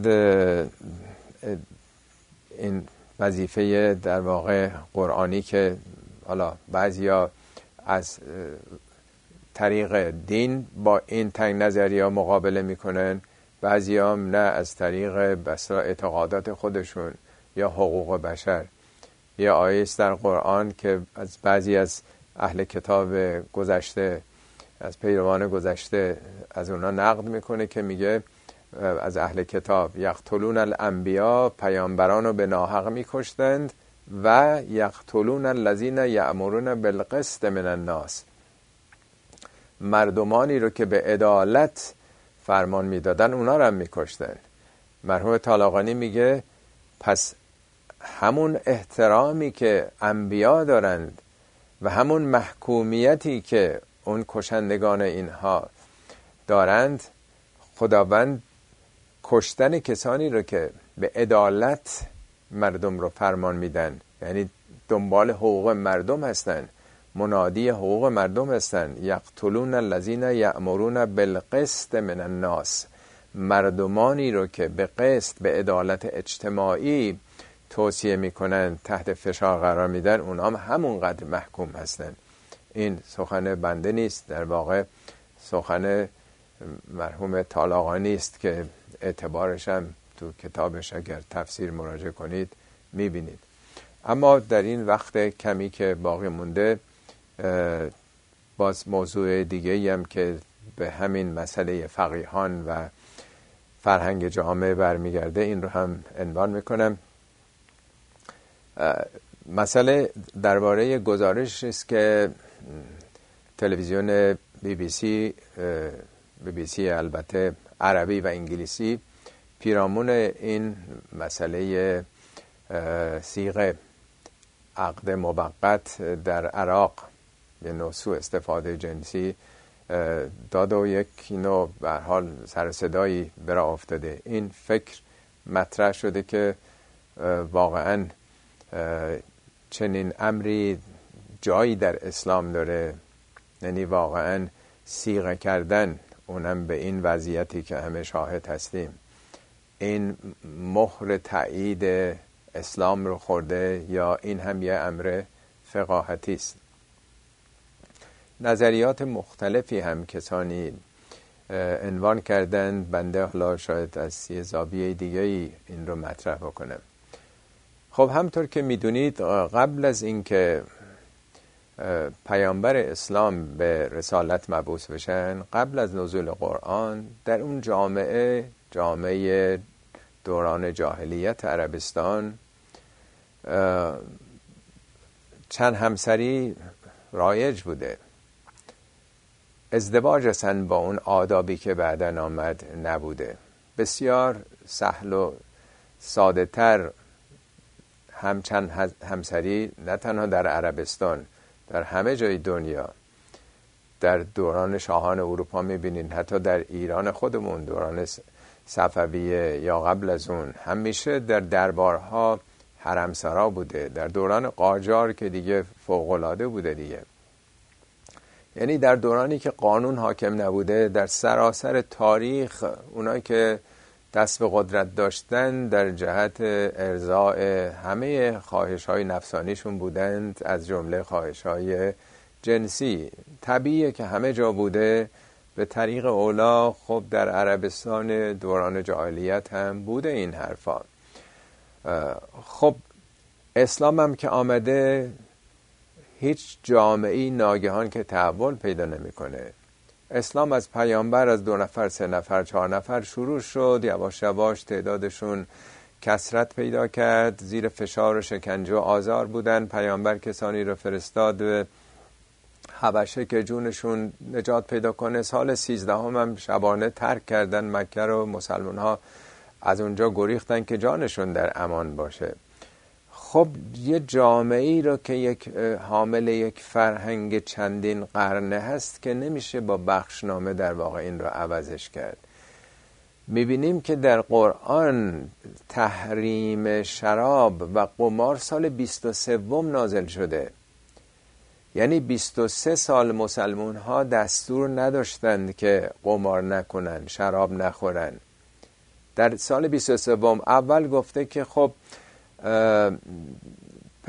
این وظیفه در واقع قرآنی که حالا بعضیا از طریق دین با این تنگ نظری ها مقابله میکنن، بعضی هم نه از طریق بسا اعتقادات خودشون یا حقوق بشر. یه آیه است در قرآن که از بعضی از اهل کتاب گذشته، از پیروان گذشته، از اونا نقد میکنه که میگه از اهل کتاب یقتلون الانبیا، پیامبران رو به ناحق میکشتند، و یقتلون الذین یأمرون بالقسط من الناس، مردمانی رو که به عدالت فرمان میدادن اونا رو هم میکشتن. مرحوم طالقانی میگه پس همون احترامی که انبیا دارند و همون محکومیتی که اون کشندگان اینها دارند، خداوند کشتن کسانی رو که به عدالت مردم رو فرمان میدن، یعنی دنبال حقوق مردم هستن، منادی حقوق مردم هستن. یقتلون الذین یأمرون بالقسط من الناس، مردمانی رو که به قسط، به عدالت اجتماعی توصیه میکنن، تحت فشار قرار میدن، اونا هم همونقدر محکوم هستن. این سخن بنده نیست، در واقع سخن مرحوم طالقانی است که اعتبارش هم تو کتابش اگر تفسیر مراجعه کنید میبینید. اما در این وقت کمی که باقی مونده باز موضوع دیگه هم که به همین مسئله فقیهان و فرهنگ جامعه برمیگرده، این رو هم عنوان میکنم. مسئله درباره گزارش است که تلویزیون بی بی سی البته عربی و انگلیسی پیرامون این مسئله صیغه عقد موقت در عراق، یه نوع سوء استفاده جنسی داد و یک نوع به هر حال سر صدایی برا افتاده. این فکر مطرح شده که واقعاً چنین امری جایی در اسلام داره؟ یعنی واقعاً صیغه کردن، اونم به این وضعیتی که همه شاهد هستیم، این مهر تایید اسلام رو خورده یا این هم یه امر فقاهتی است؟ نظریات مختلفی هم کسانی عنوان کردن. بنده حالا شاید از یه زاویه دیگه این رو مطرح بکنم. خب همطور که میدونید قبل از اینکه پیامبر اسلام به رسالت مبعوث بشن، قبل از نزول قرآن، در اون جامعه دوران جاهلیت عربستان چند همسری رایج بوده. ازدواج اصلا با اون آدابی که بعدن آمد نبوده. بسیار سهل و ساده تر چند همسری نه تنها در عربستان، در همه جای دنیا، در دوران شاهان اروپا میبینین، حتی در ایران خودمون دوران صفویه یا قبل از اون، همیشه در دربارها حرمسرا بوده. در دوران قاجار که دیگه فوق‌العاده بوده دیگه. یعنی در دورانی که قانون حاکم نبوده، در سراسر تاریخ اونایی که دست به قدرت داشتن در جهت ارضاء همه خواهش‌های نفسانیشون بودند، از جمله خواهش‌های جنسی. طبیعیه که همه جا بوده. به طریق اولا خب در عربستان دوران جاهلیت هم بوده این حرفا. خب اسلام هم که آمده، هیچ جامعه‌ای ناگهان که تحول پیدا نمی‌کنه. اسلام از پیامبر از 2 نفر، 3 نفر، 4 نفر شروع شد، یواش یواش تعدادشون کثرت پیدا کرد، زیر فشار و شکنجه و آزار بودن. پیامبر کسانی رو فرستاد به حبشه که جونشون نجات پیدا کنه. سال 13 هم شبانه ترک کردن مکه رو، مسلمان ها از اونجا گریختن که جانشون در امان باشه. خب یه جامعه‌ای رو که یک حامل یک فرهنگ چندین قرنه هست که نمیشه با بخشنامه در واقع این رو عوضش کرد. میبینیم که در قرآن تحریم شراب و قمار سال 23 نازل شده. یعنی 23 سال مسلمان ها دستور نداشتند که قمار نکنن، شراب نخورن. در سال 23 اول گفته که خب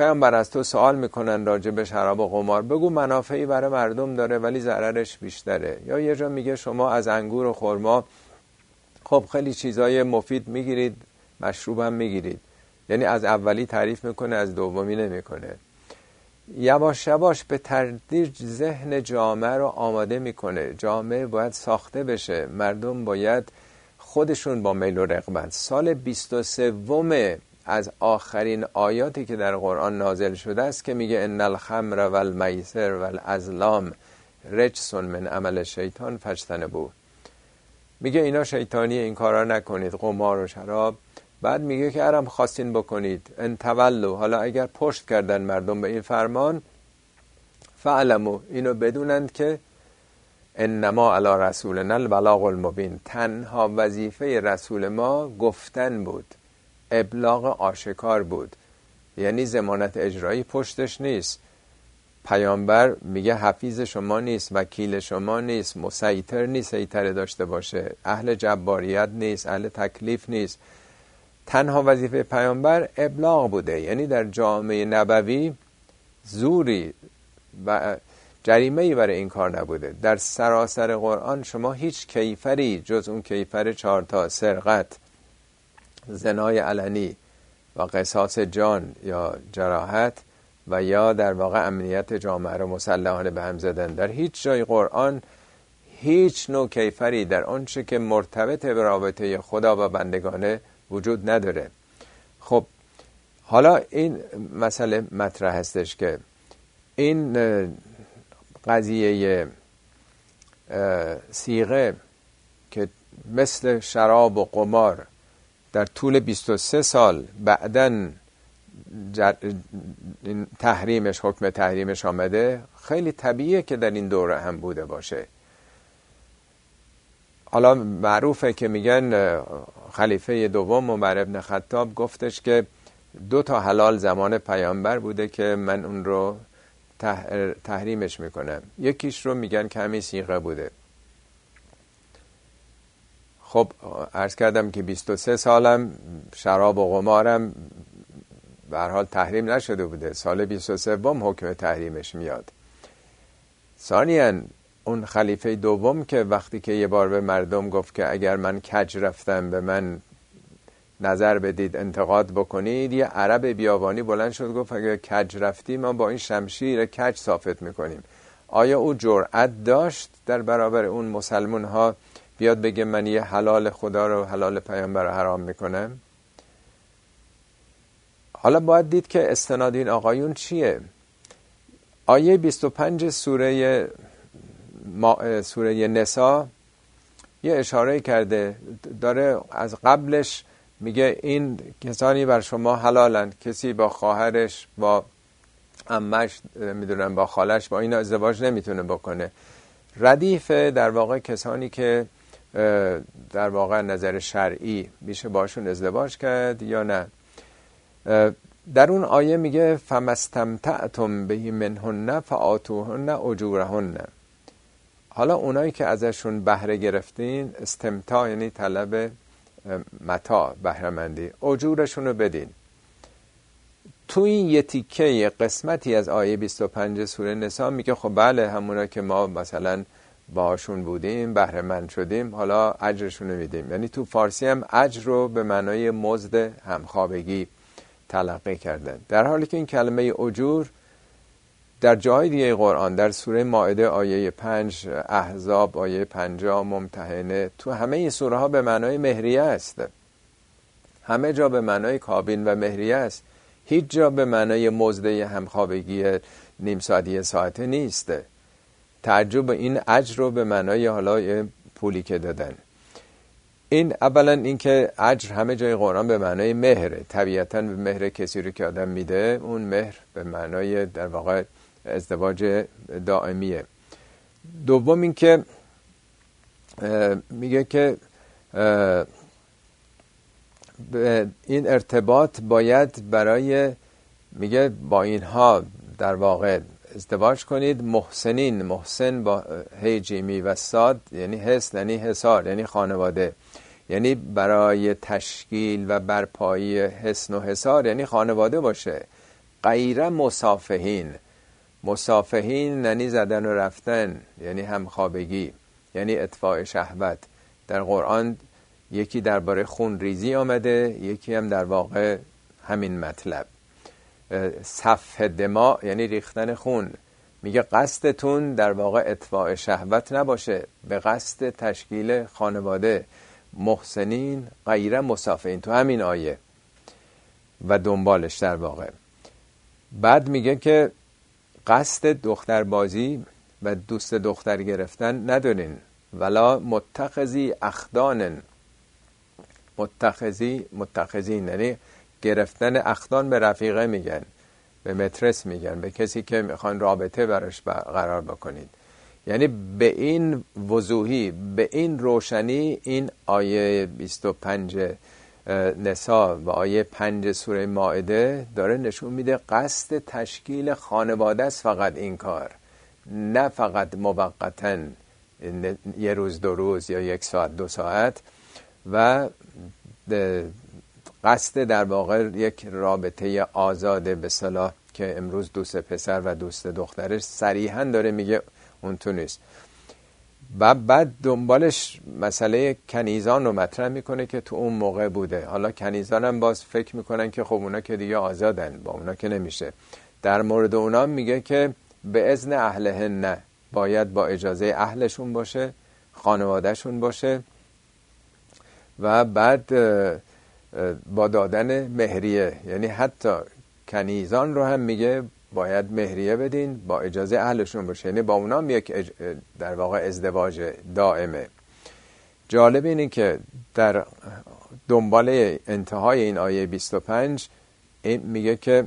پیامبر از تو سوال میکنن راجع به شراب و قمار، بگو منافعی برای مردم داره ولی ضررش بیشتره. یا یه جا میگه شما از انگور و خرما خب خیلی چیزای مفید میگیرید، مشروب هم میگیرید. یعنی از اولی تعریف میکنه، از دومی نمیکنه. یواش یواش به تدریج ذهن جامعه رو آماده میکنه. جامعه باید ساخته بشه، مردم باید خودشون با میل و رغبت. سال 23 از آخرین آیاتی که در قرآن نازل شده است که میگه ان الخمر والمیسر والازلام رجس من عمل شیطان فاجتنبوه. میگه اینا شیطانیه، این کارا نکنید، قمار و شراب. بعد میگه که ارم خواستین بکنید ان تولوا، حالا اگر پشت کردن مردم به این فرمان، فعلموا، اینو بدونند که انما علی رسولنا البلاغ المبین، تنها وظیفه رسول ما گفتن بود، ابلاغ آشکار بود. یعنی ضمانت اجرایی پشتش نیست. پیامبر میگه حفیظ شما نیست، وکیل شما نیست، مسیطر نیست سیطره داشته باشه، اهل جباریت نیست، اهل تکلیف نیست. تنها وظیفه پیامبر ابلاغ بوده. یعنی در جامعه نبوی زوری و جریمه‌ای برای این کار نبوده. در سراسر قرآن شما هیچ کیفری جز اون کیفر 4 سرقت، زنای علنی و قصاص جان یا جراحت و یا در واقع امنیت جامعه رو مسلحانه به هم زدن، در هیچ جای قرآن هیچ نوع کیفری در آنچه که مرتبط به رابطه خدا و بندگانه وجود نداره. خب حالا این مسئله مطرح هستش که این قضیه صیغه که مثل شراب و قمار در طول 23 سال بعدن تحریمش، حکم تحریمش آمده، خیلی طبیعیه که در این دوره هم بوده باشه. حالا معروفه که میگن خلیفه دوم عمر ابن خطاب گفتش که 2 حلال زمان پیامبر بوده که من اون رو تحریمش میکنم. یکیش رو میگن که همین صیغه بوده. خب عرض کردم که 23 سالم شراب و قمارم به هر حال تحریم نشده بوده. سال 23 حکم تحریمش میاد. ثانیاً اون خلیفه دوم که وقتی که یه بار به مردم گفت که اگر من کج رفتم به من نظر بدید، انتقاد بکنید، یه عرب بیابانی بلند شد گفت اگر کج رفتی ما با این شمشیر کج صافت میکنیم. آیا او جرأت داشت در برابر اون مسلمان ها بیاد بگه من یه حلال خدا رو، حلال پیامبر رو حرام میکنم؟ حالا باید دید که استناد این آقایون چیه. آیه 25 سوره نساء یه اشاره کرده، داره از قبلش میگه این کسانی بر شما حلالن، کسی با خواهرش، با عمش، میدونن با خالش، با اینا ازدواج نمیتونه بکنه. ردیف در واقع کسانی که در واقع نظر شرعی میشه باشون ازدواج کرد یا نه. در اون آیه میگه فمستمتعتم به منهن فآتوهن اجورهن. حالا اونایی که ازشون بهره گرفتین، استمتاع یعنی طلب متاع، بهره‌مندی، اجورشون رو بدین. تو این یه تیکه قسمتی از آیه 25 سوره نساء میگه خب بله همونا که ما مثلا باهاشون بودیم بهره‌مند شدیم، حالا اجرشون رو میدیم. یعنی تو فارسی هم اجر رو به معنای مزد همخوابگی تلقی کردن، در حالی که این کلمه اجور در جای دیگه قرآن، در سوره مائده آیه 5، احزاب آیه 50، ممتحنه، تو همه این سوره ها به معنای مهریه است. همه جا به معنای کابین و مهریه است. هیچ جا به معنای مزد همخوابگی نیم ساعتی ساعته نیست. تعجب این اجر رو به معنای حالا پولی که دادن. این اولا این که اجر همه جای قرآن به معنای مهره. طبیعتاً به مهر کسی رو که آدم میده، اون مهر به معنای در واقع ازدواج دائمیه. دوم این که میگه که این ارتباط باید برای، میگه با اینها در واقع ازدواج کنید، محسنین، محسن با هی جیمی و صاد یعنی حسن، یعنی حصار، یعنی خانواده، یعنی برای تشکیل و برپایی حسن و حصار یعنی خانواده باشه. غیر مصافحین. مصافحین یعنی زدن و رفتن، یعنی همخوابگی، یعنی اطفاء شهوت. در قرآن یکی درباره خون ریزی آمده، یکی هم در واقع همین مطلب. سفح دماء یعنی ریختن خون. میگه قصدتون در واقع اطفاء شهوت نباشه، به قصد تشکیل خانواده. محسنین غیر مصافحین، تو همین آیه و دنبالش در واقع. بعد میگه که قصد دختربازی و دوست دختر گرفتن ندارین. ولا متخذی اخدان. متخذین یعنی گرفتن اخدان، به رفیقه میگن، به مترس میگن، به کسی که میخوان رابطه براش قرار بکنید. یعنی به این وضوحی، به این روشنی، این آیه 25 نساء و آیه 5 سوره مائده داره نشون میده قصد تشکیل خانواده است فقط این کار، نه فقط موقتاً یه روز دو روز یا یک ساعت دو ساعت، و قصد در واقع یک رابطه آزاده به اصطلاح که امروز دوست پسر و دوست دخترش صریحاً داره میگه اون تو نیست. بعد دنبالش مسئله کنیزان رو مطرح میکنه که تو اون موقع بوده. حالا کنیزان هم باز فکر میکنن که خب اونا که دیگه آزادن، با اونا که نمیشه. در مورد اونا میگه که به اذن اهلهن، نه، باید با اجازه اهلشون باشه، خانوادهشون باشه. و بعد با دادن مهریه، یعنی حتی کنیزان رو هم میگه باید مهریه بدین، با اجازه اهلشون باشه، یعنی با اونا هم یک در واقع ازدواج دائمه. جالب اینه که در دنبال انتهای این آیه 25 این میگه که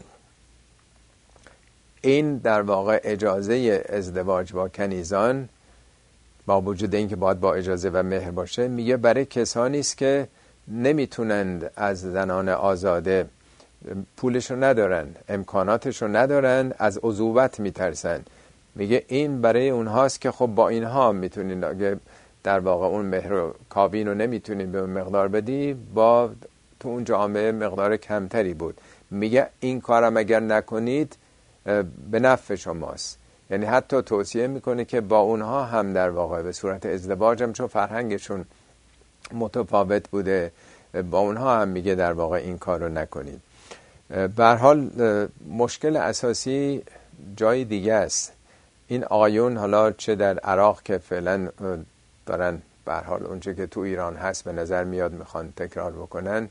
این در واقع اجازه ازدواج با کنیزان، با وجود اینکه باید با اجازه و مهر باشه، میگه برای کسانی است که نمیتونند از زنان آزاده، پولشو ندارن، امکاناتشو ندارن، از عزوبت میترسن. میگه این برای اونهاست که خب با اینها میتونین، اگه در واقع اون مهر و کابین رو نمیتونین به اون مقدار بدی، با تو اون جامعه مقدار کمتری بود. میگه این کارم اگر نکنید به نفع شماست. یعنی حتی توصیه میکنه که با اونها هم در واقع به صورت ازدواج هم، چون فرهنگشون متفاوت بوده، با اونها هم میگه در واقع این کار رو نکنید. به هر حال مشکل اساسی جای دیگه است. این آیون حالا چه در عراق که فعلا دارن به هر حال اونچه که تو ایران هست به نظر میاد میخوان تکرار بکنن،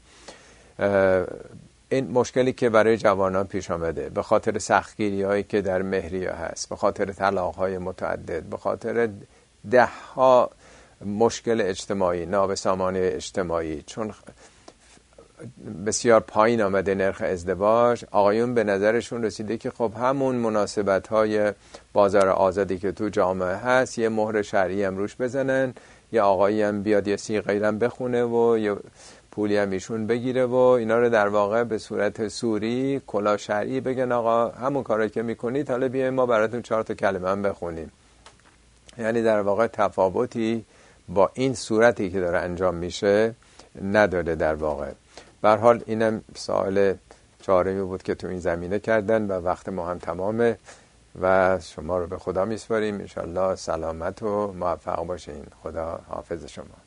این مشکلی که برای جوانان پیش آمده به خاطر سختگیری هایی که در مهریه هست، به خاطر طلاق های متعدد، به خاطر 10 مشکل اجتماعی، نابسامانی اجتماعی، چون بسیار پایین آمده نرخ ازدواج، آقایون به نظرشون رسیده که خب همون مناسبت های بازار آزادی که تو جامعه هست یه مهر شرعی هم روش بزنن، یه آقایی هم بیاد یه سیغه هم بخونه و یه پولی هم ایشون بگیره و اینا رو در واقع به صورت سوری کلا شرعی بگن آقا همون کاری که میکنید حالا بیایم ما براتون 4 تا کلمه هم بخونیم. یعنی در واقع تفاوتی با این صورتی که داره انجام میشه نداره در واقع. به هر حال اینم سوال چهارمی بود که تو این زمینه کردن و وقت ما هم تمامه و شما رو به خدا میسپاریم. انشالله سلامت و موفق باشین. خدا حافظ شما.